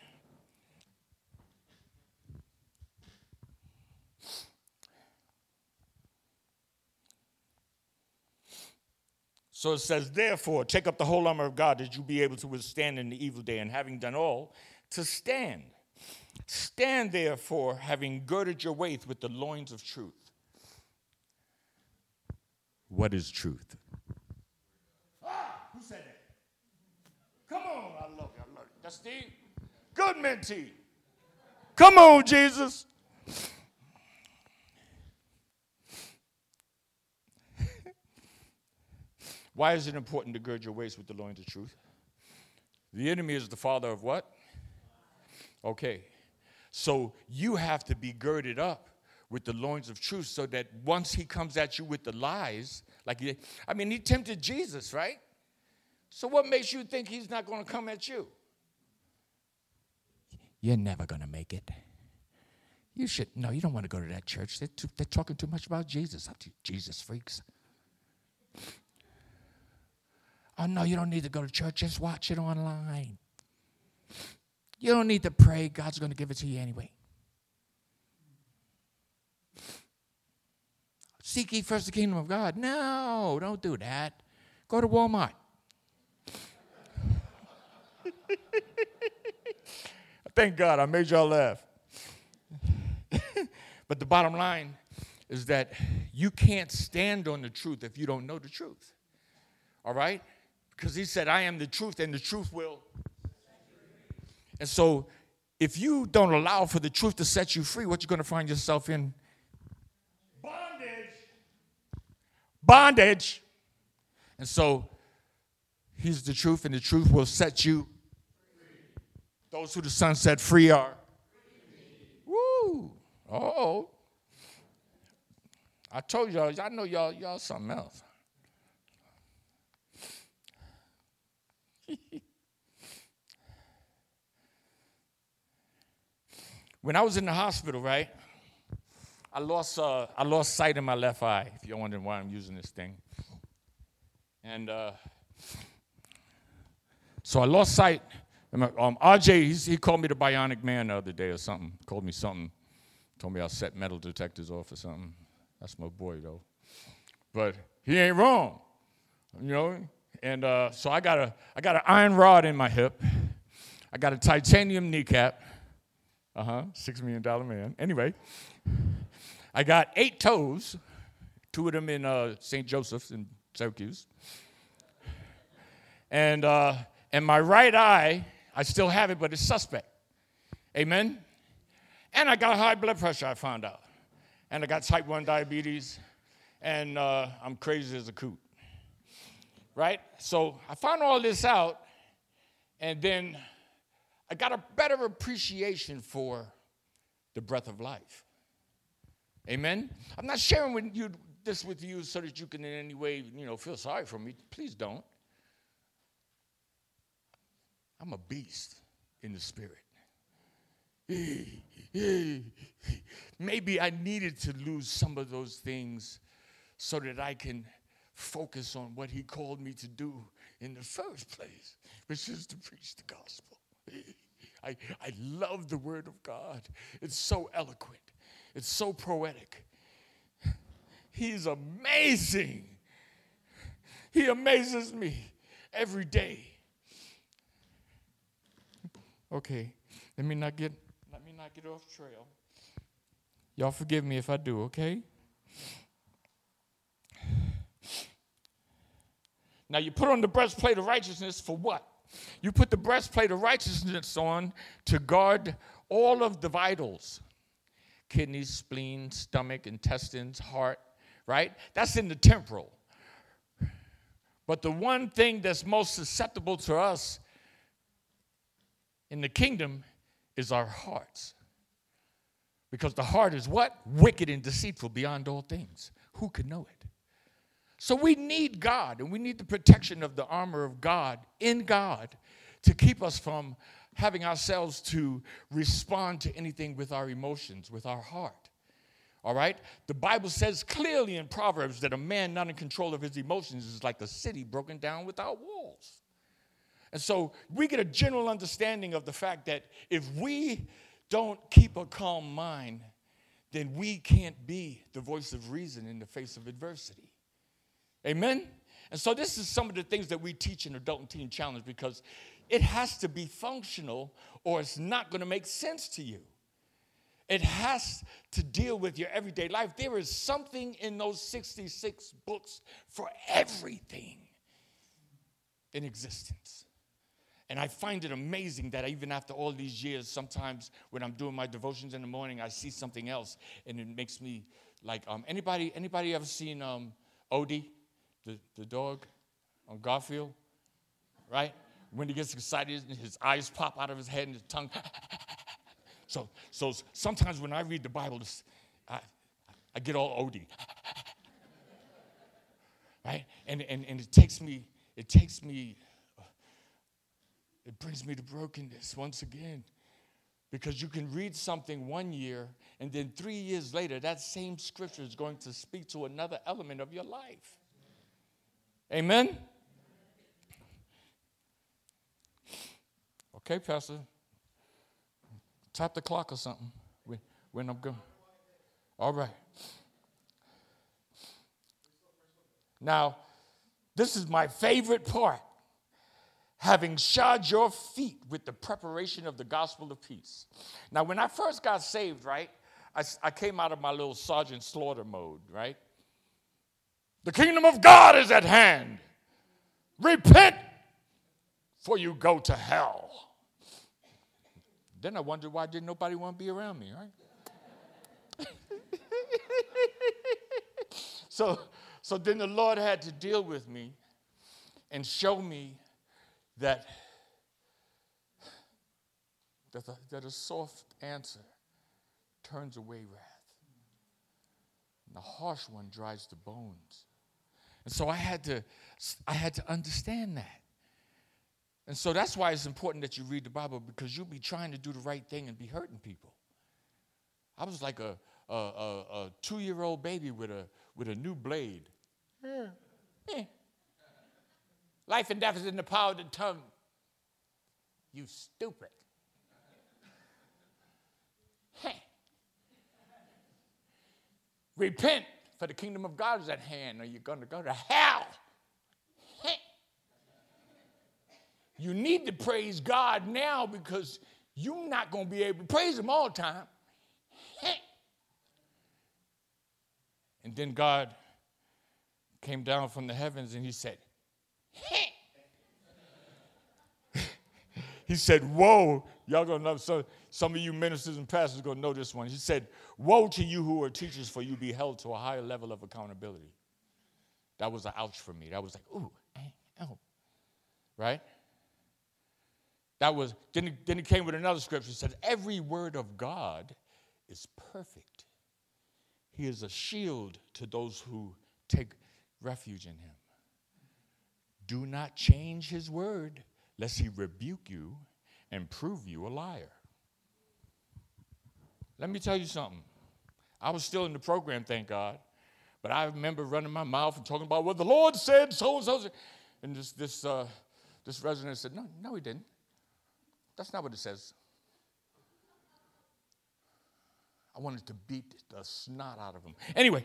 So it says, therefore, take up the whole armor of God that you be able to withstand in the evil day, and having done all, to stand. Stand therefore, having girded your waist with the loins of truth. What is truth? Ah, who said that? Come on, I love you, I love you. That's Steve. Good mentee. Come on, Jesus. Why is it important to gird your waist with the loins of truth? The enemy is the father of what? Okay. So you have to be girded up with the loins of truth so that once he comes at you with the lies, like he, I mean, he tempted Jesus, right? So what makes you think he's not going to come at you? You're never going to make it. You should, no, you don't want to go to that church. They're, too, they're talking too much about Jesus. Jesus freaks. Oh, no, you don't need to go to church. Just watch it online. You don't need to pray. God's going to give it to you anyway. Seek ye first the kingdom of God. No, don't do that. Go to Walmart. Thank God I made y'all laugh. But the bottom line is that you can't stand on the truth if you don't know the truth. All right? Because he said, I am the truth, and the truth will. And so if you don't allow for the truth to set you free, what you're going to find yourself in? Bondage. Bondage. And so he's the truth, and the truth will set you free. Those who the Son set free are. Woo. Oh. I told y'all, I know y'all, y'all something else. When I was in the hospital, right, I lost uh, I lost sight in my left eye, if you're wondering why I'm using this thing. And uh, so I lost sight. Um, R J, he's, he called me the bionic man the other day or something. Called me something. Told me I'll set metal detectors off or something. That's my boy, though. But he ain't wrong, you know. And uh, so I got a I got an iron rod in my hip. I got a titanium kneecap. Uh-huh, six million dollar man. Anyway, I got eight toes, two of them in uh, Saint Joseph's in Syracuse. And uh, and my right eye, I still have it, but it's suspect. Amen? And I got high blood pressure, I found out. And I got type one diabetes, and uh, I'm crazy as a coot. Right? So I found all this out, and then I got a better appreciation for the breath of life. Amen? I'm not sharing with you this with you so that you can in any way, you know, feel sorry for me. Please don't. I'm a beast in the spirit. Maybe I needed to lose some of those things so that I can focus on what he called me to do in the first place, which is to preach the gospel. I, I love the word of God. It's so eloquent. It's so poetic. He's amazing. He amazes me every day. Okay, let me not get let me not get off trail. Y'all forgive me if I do, okay? Now, you put on the breastplate of righteousness for what? You put the breastplate of righteousness on to guard all of the vitals. Kidneys, spleen, stomach, intestines, heart, right? That's in the temporal. But the one thing that's most susceptible to us in the kingdom is our hearts. Because the heart is what? Wicked and deceitful beyond all things. Who could know it? So we need God, and we need the protection of the armor of God in God to keep us from having ourselves to respond to anything with our emotions, with our heart. All right? The Bible says clearly in Proverbs that a man not in control of his emotions is like a city broken down without walls. And so we get a general understanding of the fact that if we don't keep a calm mind, then we can't be the voice of reason in the face of adversity. Amen? And so this is some of the things that we teach in Adult and Teen Challenge, because it has to be functional or it's not going to make sense to you. It has to deal with your everyday life. There is something in those sixty-six books for everything in existence. And I find it amazing that even after all these years, sometimes when I'm doing my devotions in the morning, I see something else, and it makes me like, um, anybody anybody ever seen um, Odie, the, the dog on Garfield, right? When he gets excited, his eyes pop out of his head and his tongue. so, so sometimes when I read the Bible, I, I get all Odie, right? And, and and it takes me, it takes me, it brings me to brokenness once again, because you can read something one year, and then three years later, that same scripture is going to speak to another element of your life. Amen? Okay, Pastor. Tap the clock or something when, when I'm going. All right. Now, this is my favorite part. Having shod your feet with the preparation of the gospel of peace. Now, when I first got saved, right, I, I came out of my little Sergeant Slaughter mode, right? The kingdom of God is at hand. Repent, for you go to hell. Then I wondered why didn't nobody want to be around me, right? so, so then the Lord had to deal with me and show me that, that, a, that a soft answer turns away wrath. And the harsh one dries the bones. And so I had to, I had to understand that. And so that's why it's important that you read the Bible, because you'll be trying to do the right thing and be hurting people. I was like a, a, a, a two-year-old baby with a, with a new blade. Yeah. Yeah. Life and death is in the power of the tongue. You stupid. Hey. Repent, for the kingdom of God is at hand, or you're going to go to hell. Hey. You need to praise God now, because you're not going to be able to praise him all the time. Hey. And then God came down from the heavens and he said, hey. He said, whoa. Y'all going to know, so some of you ministers and pastors are going to know this one. He said, woe to you who are teachers, for you be held to a higher level of accountability. That was an ouch for me. That was like, ooh, ow. Right? That was, then he, then he came with another scripture. He said, every word of God is perfect. He is a shield to those who take refuge in him. Do not change his word, lest he rebuke you and prove you a liar. Let me tell you something. I was still in the program, thank God. But I remember running my mouth and talking about what the Lord said, so and so. And this this uh, this resident said, no, no, he didn't. That's not what it says. I wanted to beat the snot out of him. Anyway,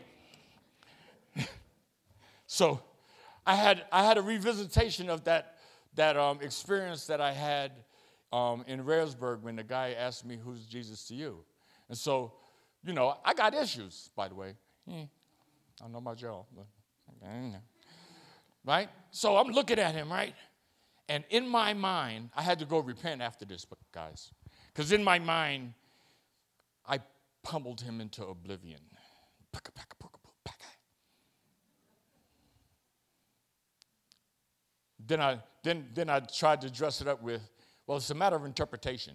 so I had I had a revisitation of that that um, experience that I had um, in Raresburg when the guy asked me, "Who's Jesus to you?" And so, you know, I got issues, by the way. I don't know about y'all, but right? So I'm looking at him, right? And in my mind, I had to go repent after this, guys. Because in my mind, I pummeled him into oblivion. Then I, then, then I tried to dress it up with, well, it's a matter of interpretation.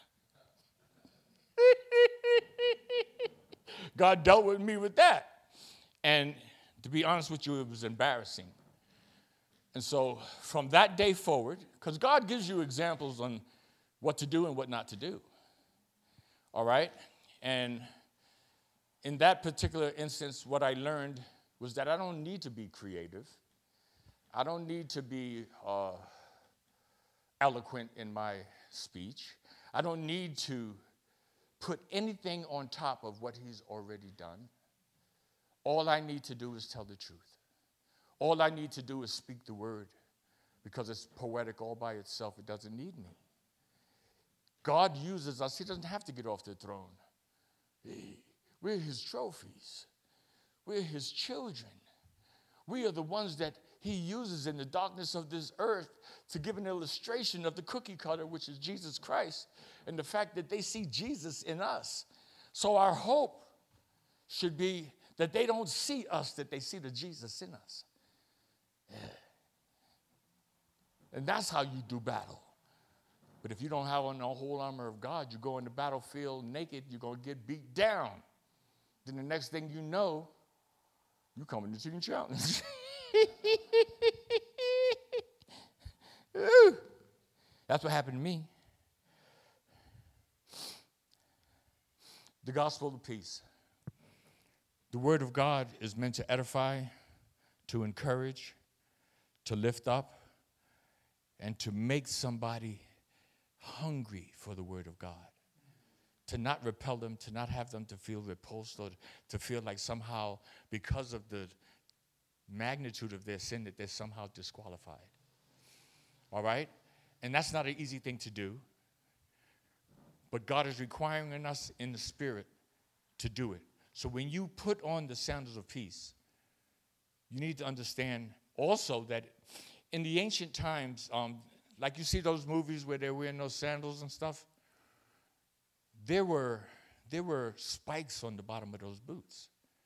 God dealt with me with that. And to be honest with you, it was embarrassing. And so from that day forward, because God gives you examples on what to do and what not to do. All right? And in that particular instance, what I learned was that I don't need to be creative. I don't need to be uh, eloquent in my speech. I don't need to put anything on top of what he's already done. All I need to do is tell the truth. All I need to do is speak the word because it's poetic all by itself. It doesn't need me. God uses us. He doesn't have to get off the throne. We're his trophies. We're his children. We are the ones that he uses in the darkness of this earth to give an illustration of the cookie cutter, which is Jesus Christ, and the fact that they see Jesus in us. So our hope should be that they don't see us, that they see the Jesus in us. Yeah. And that's how you do battle. But if you don't have on the whole armor of God, you go in the battlefield naked, you're going to get beat down. Then the next thing you know, you're coming to Teen Challenge. That's what happened to me. The gospel of peace. The word of God is meant to edify, to encourage, to lift up, and to make somebody hungry for the word of God. To not repel them, to not have them to feel repulsed or to feel like somehow because of the magnitude of their sin that they're somehow disqualified. All right? And that's not an easy thing to do. But God is requiring us in the spirit to do it. So when you put on the sandals of peace, you need to understand also that in the ancient times, um, like you see those movies where they're wearing those sandals and stuff, there were, there were spikes on the bottom of those boots.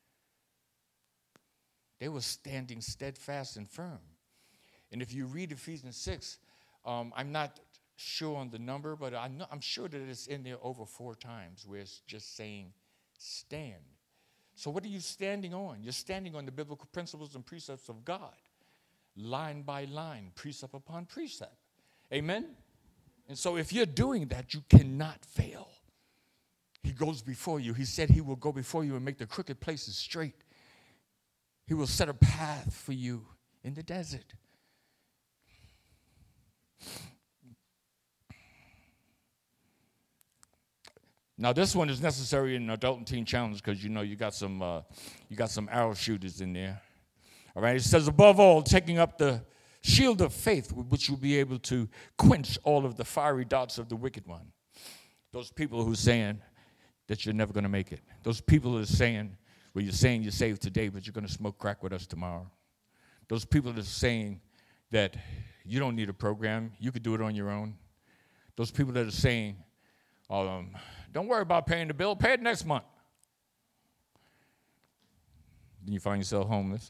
They were standing steadfast and firm. And if you read Ephesians six, um, I'm not sure on the number, but I know, I'm sure that it's in there over four times where it's just saying stand. So what are you standing on? You're standing on the biblical principles and precepts of God, line by line, precept upon precept. Amen? And so if you're doing that, you cannot fail. He goes before you. He said he will go before you and make the crooked places straight. He will set a path for you in the desert. Now this one is necessary in an adult and teen challenge because you know you got some uh, you got some arrow shooters in there. All right. It says, above all, taking up the shield of faith with which you'll be able to quench all of the fiery darts of the wicked one. Those people who are saying that you're never going to make it. Those people who are saying, well, you're saying you're saved today, but you're going to smoke crack with us tomorrow. Those people that are saying that you don't need a program, you could do it on your own. Those people that are saying, um, don't worry about paying the bill, pay it next month. Then you find yourself homeless.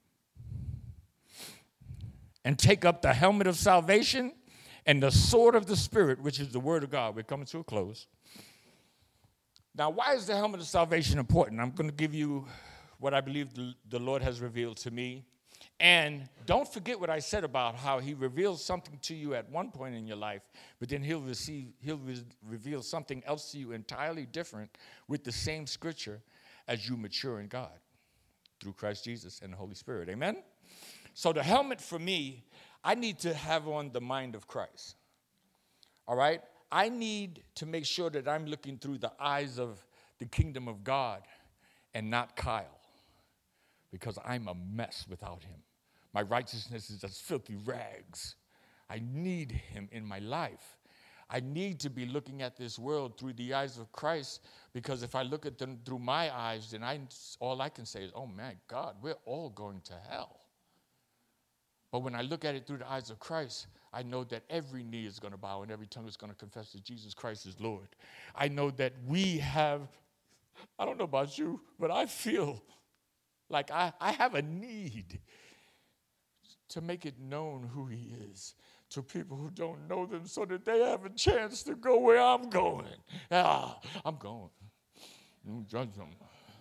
And take up the helmet of salvation and the sword of the Spirit, which is the word of God. We're coming to a close. Now, why is the helmet of salvation important? I'm going to give you what I believe the, the Lord has revealed to me. And don't forget what I said about how he reveals something to you at one point in your life, but then he'll, receive, he'll re- reveal something else to you entirely different with the same scripture as you mature in God through Christ Jesus and the Holy Spirit. Amen? So the helmet for me, I need to have on the mind of Christ. All right? I need to make sure that I'm looking through the eyes of the kingdom of God and not Kyle, because I'm a mess without him. My righteousness is as filthy rags. I need him in my life. I need to be looking at this world through the eyes of Christ, because if I look at them through my eyes, then I, all I can say is, oh, my God, we're all going to hell. But when I look at it through the eyes of Christ, I know that every knee is going to bow and every tongue is going to confess that Jesus Christ is Lord. I know that we have, I don't know about you, but I feel like I, I have a need to make it known who he is to people who don't know them so that they have a chance to go where I'm going. Ah, I'm going. Don't judge them.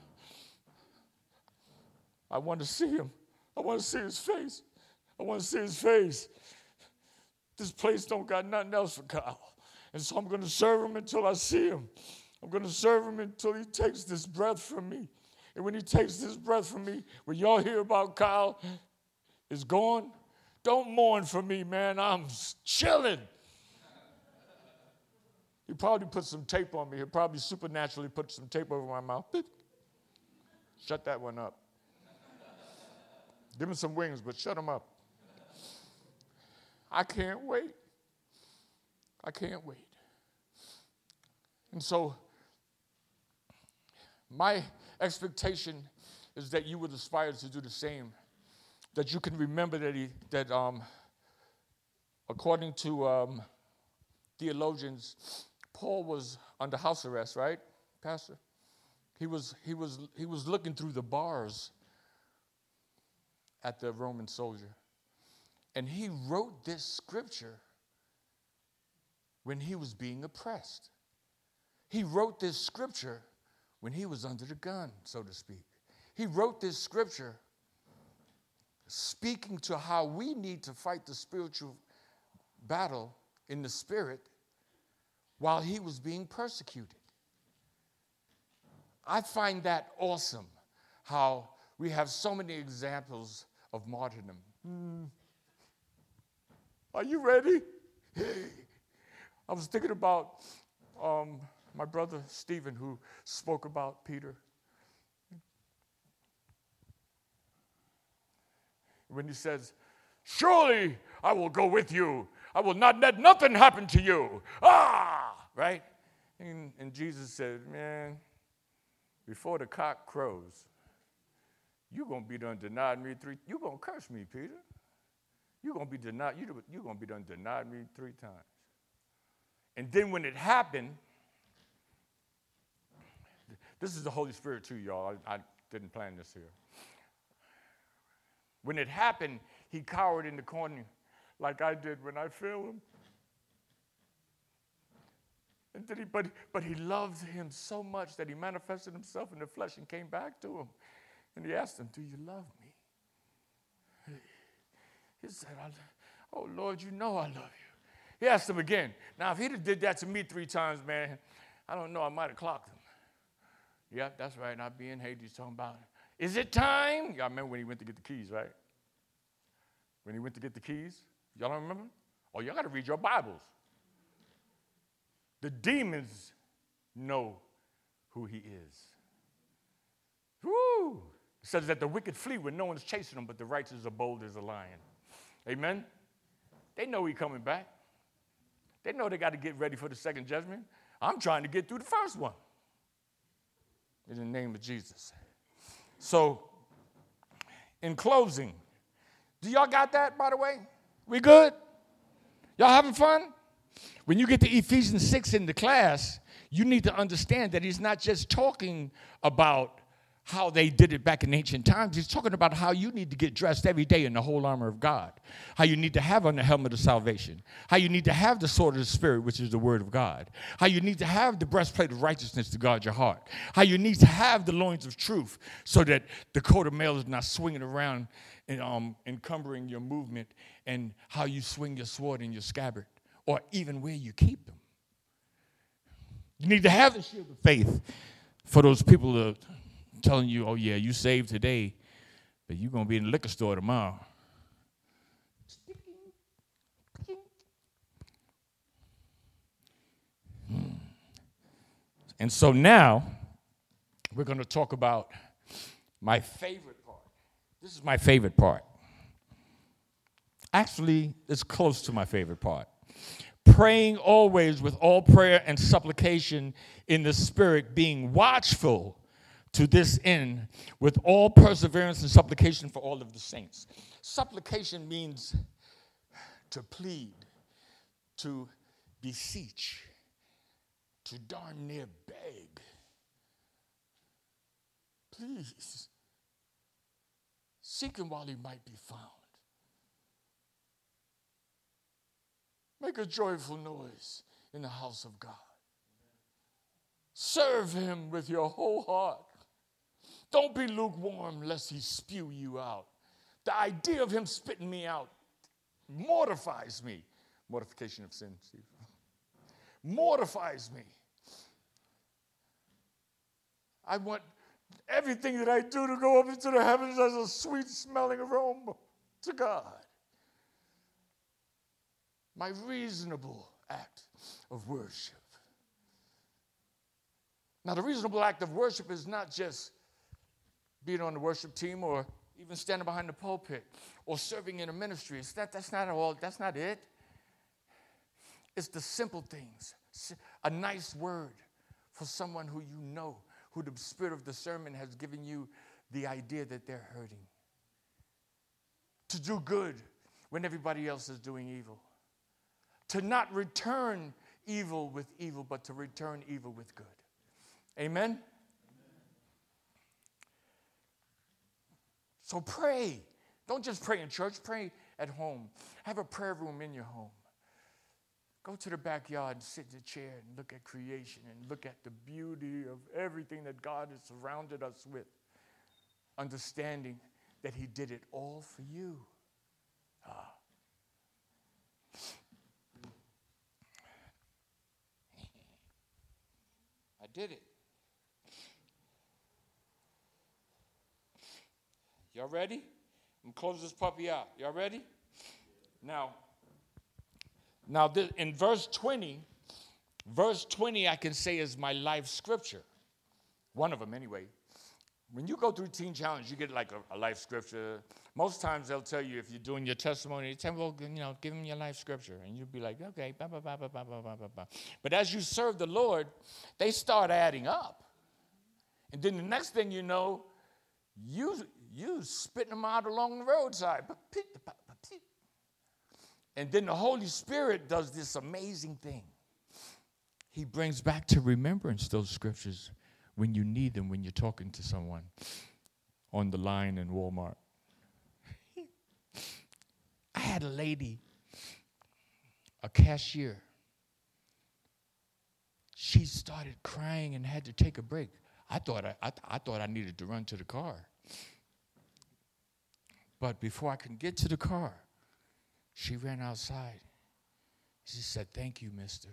I want to see him. I want to see his face. I want to see his face. This place don't got nothing else for Kyle. And so I'm going to serve him until I see him. I'm going to serve him until he takes this breath from me. And when he takes this breath from me, when y'all hear about Kyle is gone, don't mourn for me, man. I'm chilling. He probably put some tape on me. He'll probably supernaturally put some tape over my mouth. Beep. Shut that one up. Give him some wings, but shut him up. I can't wait. I can't wait. And so my expectation is that you would aspire to do the same, that you can remember that he, that um, according to um, theologians, Paul was under house arrest, right, Pastor? He was he was he was looking through the bars at the Roman soldier, and he wrote this scripture when he was being oppressed. He wrote this scripture when he was under the gun, so to speak. He wrote this scripture speaking to how we need to fight the spiritual battle in the spirit while he was being persecuted. I find that awesome, how we have so many examples of martyrdom. Hmm. Are you ready? I was thinking about um, my brother Stephen, who spoke about Peter. When he says, surely I will go with you. I will not let nothing happen to you. Ah, right? And, and Jesus said, man, before the cock crows, you're going to be done denied me three. You're going to curse me, Peter. You're going to be denied. You're going to be done denied me three times. And then when it happened, this is the Holy Spirit too, y'all. I, I didn't plan this here. When it happened, he cowered in the corner like I did when I failed him. And then he, but, but he loved him so much that he manifested himself in the flesh and came back to him. And he asked him, do you love me? He said, oh, Lord, you know I love you. He asked him again. Now, if he'd have did that to me three times, man, I don't know, I might have clocked him. Yeah, that's right. And I'd be in Hades talking about it. Is it time? Y'all remember when he went to get the keys, right? When he went to get the keys? Y'all don't remember? Oh, y'all got to read your Bibles. The demons know who he is. Woo! It says that the wicked flee when no one's chasing them, but the righteous are bold as a lion. Amen? They know he's coming back. They know they got to get ready for the second judgment. I'm trying to get through the first one. In the name of Jesus. So, in closing, do y'all got that, by the way? We good? Y'all having fun? When you get to Ephesians six in the class, you need to understand that he's not just talking about how they did it back in ancient times. He's talking about how you need to get dressed every day in the whole armor of God, how you need to have on the helmet of salvation, how you need to have the sword of the Spirit, which is the word of God, how you need to have the breastplate of righteousness to guard your heart, how you need to have the loins of truth so that the coat of mail is not swinging around and um, encumbering your movement, and how you swing your sword in your scabbard, or even where you keep them. You need to have the shield of faith for those people that are telling you, oh, yeah, you saved today, but you're going to be in the liquor store tomorrow. And so now we're going to talk about my favorite part. This is my favorite part. Actually, it's close to my favorite part. Praying always with all prayer and supplication in the Spirit, being watchful to this end with all perseverance and supplication for all of the saints. Supplication means to plead, to beseech, to darn near beg. Please, seek him while he might be found. Make a joyful noise in the house of God. Serve him with your whole heart. Don't be lukewarm lest he spew you out. The idea of him spitting me out mortifies me. Mortification of sin, Steve. Mortifies me. I want everything that I do to go up into the heavens as a sweet smelling aroma to God. My reasonable act of worship. Now, the reasonable act of worship is not just being on the worship team or even standing behind the pulpit or serving in a ministry. It's that, that's not all. That's not it. It's the simple things. A nice word for someone who you know, who the spirit of discernment has given you the idea that they're hurting. To do good when everybody else is doing evil. To not return evil with evil, but to return evil with good. Amen? So pray. Don't just pray in church. Pray at home. Have a prayer room in your home. Go to the backyard and sit in the chair and look at creation and look at the beauty of everything that God has surrounded us with. Understanding that he did it all for you. Ah. I did it. Y'all ready? I'm going to close this puppy out. Y'all ready? Now, now this, in verse twenty, verse twenty I can say is my life scripture. One of them anyway. When you go through Teen Challenge, you get like a, a life scripture. Most times they'll tell you if you're doing your testimony, they tell you, well, you know, give them your life scripture. And you'll be like, okay, blah, blah, blah, blah, blah, blah, blah, blah. But as you serve the Lord, they start adding up. And then the next thing you know, you, you spitting them out along the roadside. And then the Holy Spirit does this amazing thing. He brings back to remembrance those scriptures when you need them, when you're talking to someone on the line in Walmart. I had a lady, a cashier. She started crying and had to take a break. I thought I, I, I thought I needed to run to the car. But before I could get to the car, she ran outside. She said, "Thank you, mister."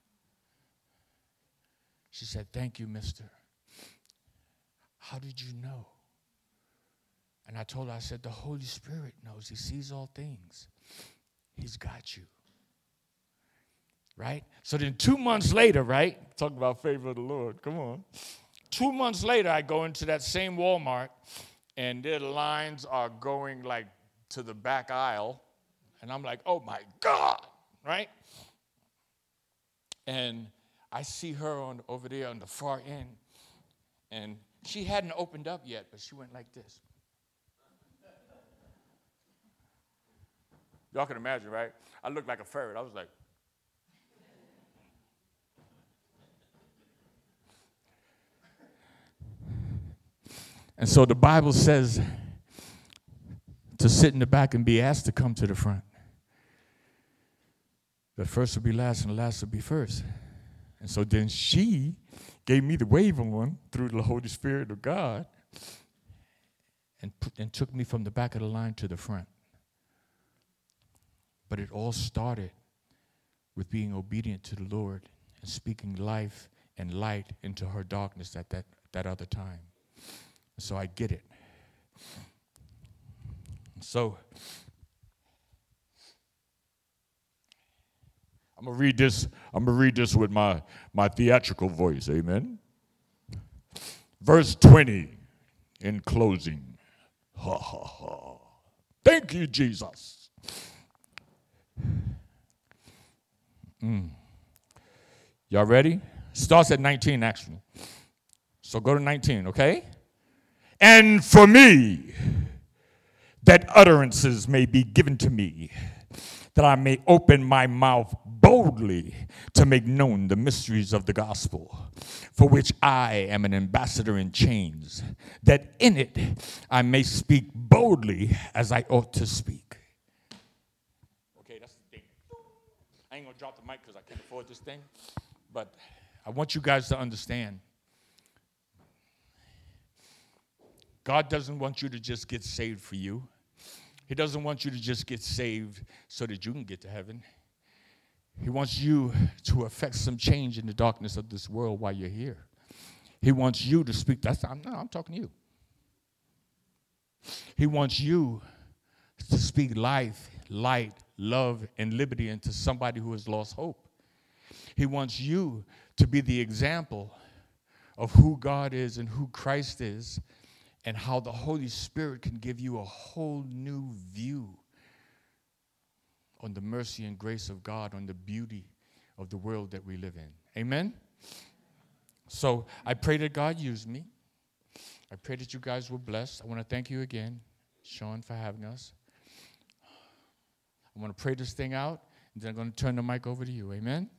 She said, "Thank you, mister. How did you know?" And I told her, I said, the Holy Spirit knows. He sees all things. He's got you. Right? So then two months later, right? Talk about favor of the Lord. Come on. Two months later, I go into that same Walmart, and their lines are going like to the back aisle. And I'm like, oh, my God. Right? And I see her on over there on the far end. And she hadn't opened up yet, but she went like this. Y'all can imagine, right? I looked like a ferret. I was like. And so the Bible says to sit in the back and be asked to come to the front. The first will be last and the last will be first. And so then she gave me the wave on through the Holy Spirit of God and, put, and took me from the back of the line to the front. But it all started with being obedient to the Lord and speaking life and light into her darkness at that, that other time. So I get it. So I'm gonna read this. I'm gonna read this with my, my theatrical voice. Amen. Verse twenty in closing. Ha ha ha. Thank you, Jesus. Mm. Y'all ready? Starts at nineteen, actually. So go to nineteen, okay? And for me, that utterances may be given to me, that I may open my mouth boldly to make known the mysteries of the gospel, for which I am an ambassador in chains, that in it I may speak boldly as I ought to speak. Okay, that's the thing. I ain't gonna drop the mic because I can't afford this thing, but I want you guys to understand. God doesn't want you to just get saved for you. He doesn't want you to just get saved so that you can get to heaven. He wants you to affect some change in the darkness of this world while you're here. He wants you to speak. That's I'm, no, I'm talking to you. He wants you to speak life, light, love, and liberty into somebody who has lost hope. He wants you to be the example of who God is and who Christ is, and how the Holy Spirit can give you a whole new view on the mercy and grace of God, on the beauty of the world that we live in. Amen? So I pray that God use me. I pray that you guys were blessed. I want to thank you again, Sean, for having us. I want to pray this thing out, and then I'm going to turn the mic over to you. Amen?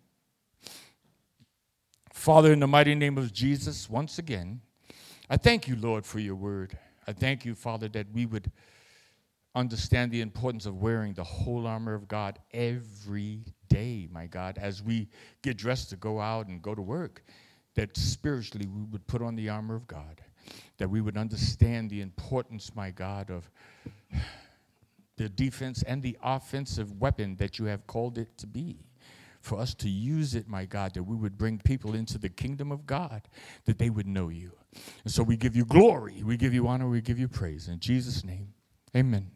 Father, in the mighty name of Jesus, once again, I thank you, Lord, for your word. I thank you, Father, that we would understand the importance of wearing the whole armor of God every day, my God, as we get dressed to go out and go to work, that spiritually we would put on the armor of God, that we would understand the importance, my God, of the defense and the offensive weapon that you have called it to be. For us to use it, my God, that we would bring people into the kingdom of God, that they would know you. And so we give you glory, we give you honor, we give you praise. In Jesus' name, amen.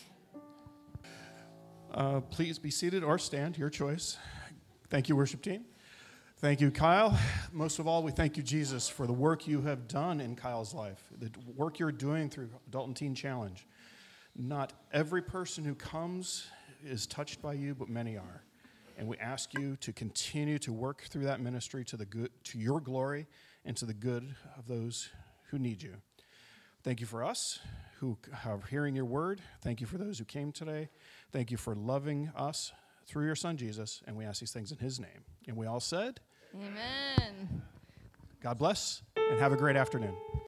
Uh, please be seated or stand, your choice. Thank you, worship team. Thank you, Kyle. Most of all, we thank you, Jesus, for the work you have done in Kyle's life, the work you're doing through Adult and Teen Challenge. Not every person who comes is touched by you, but many are. And we ask you to continue to work through that ministry to the good, to your glory and to the good of those who need you. Thank you for us who are hearing your word. Thank you for those who came today. Thank you for loving us through your son, Jesus. And we ask these things in his name. And we all said, Amen. God bless and have a great afternoon.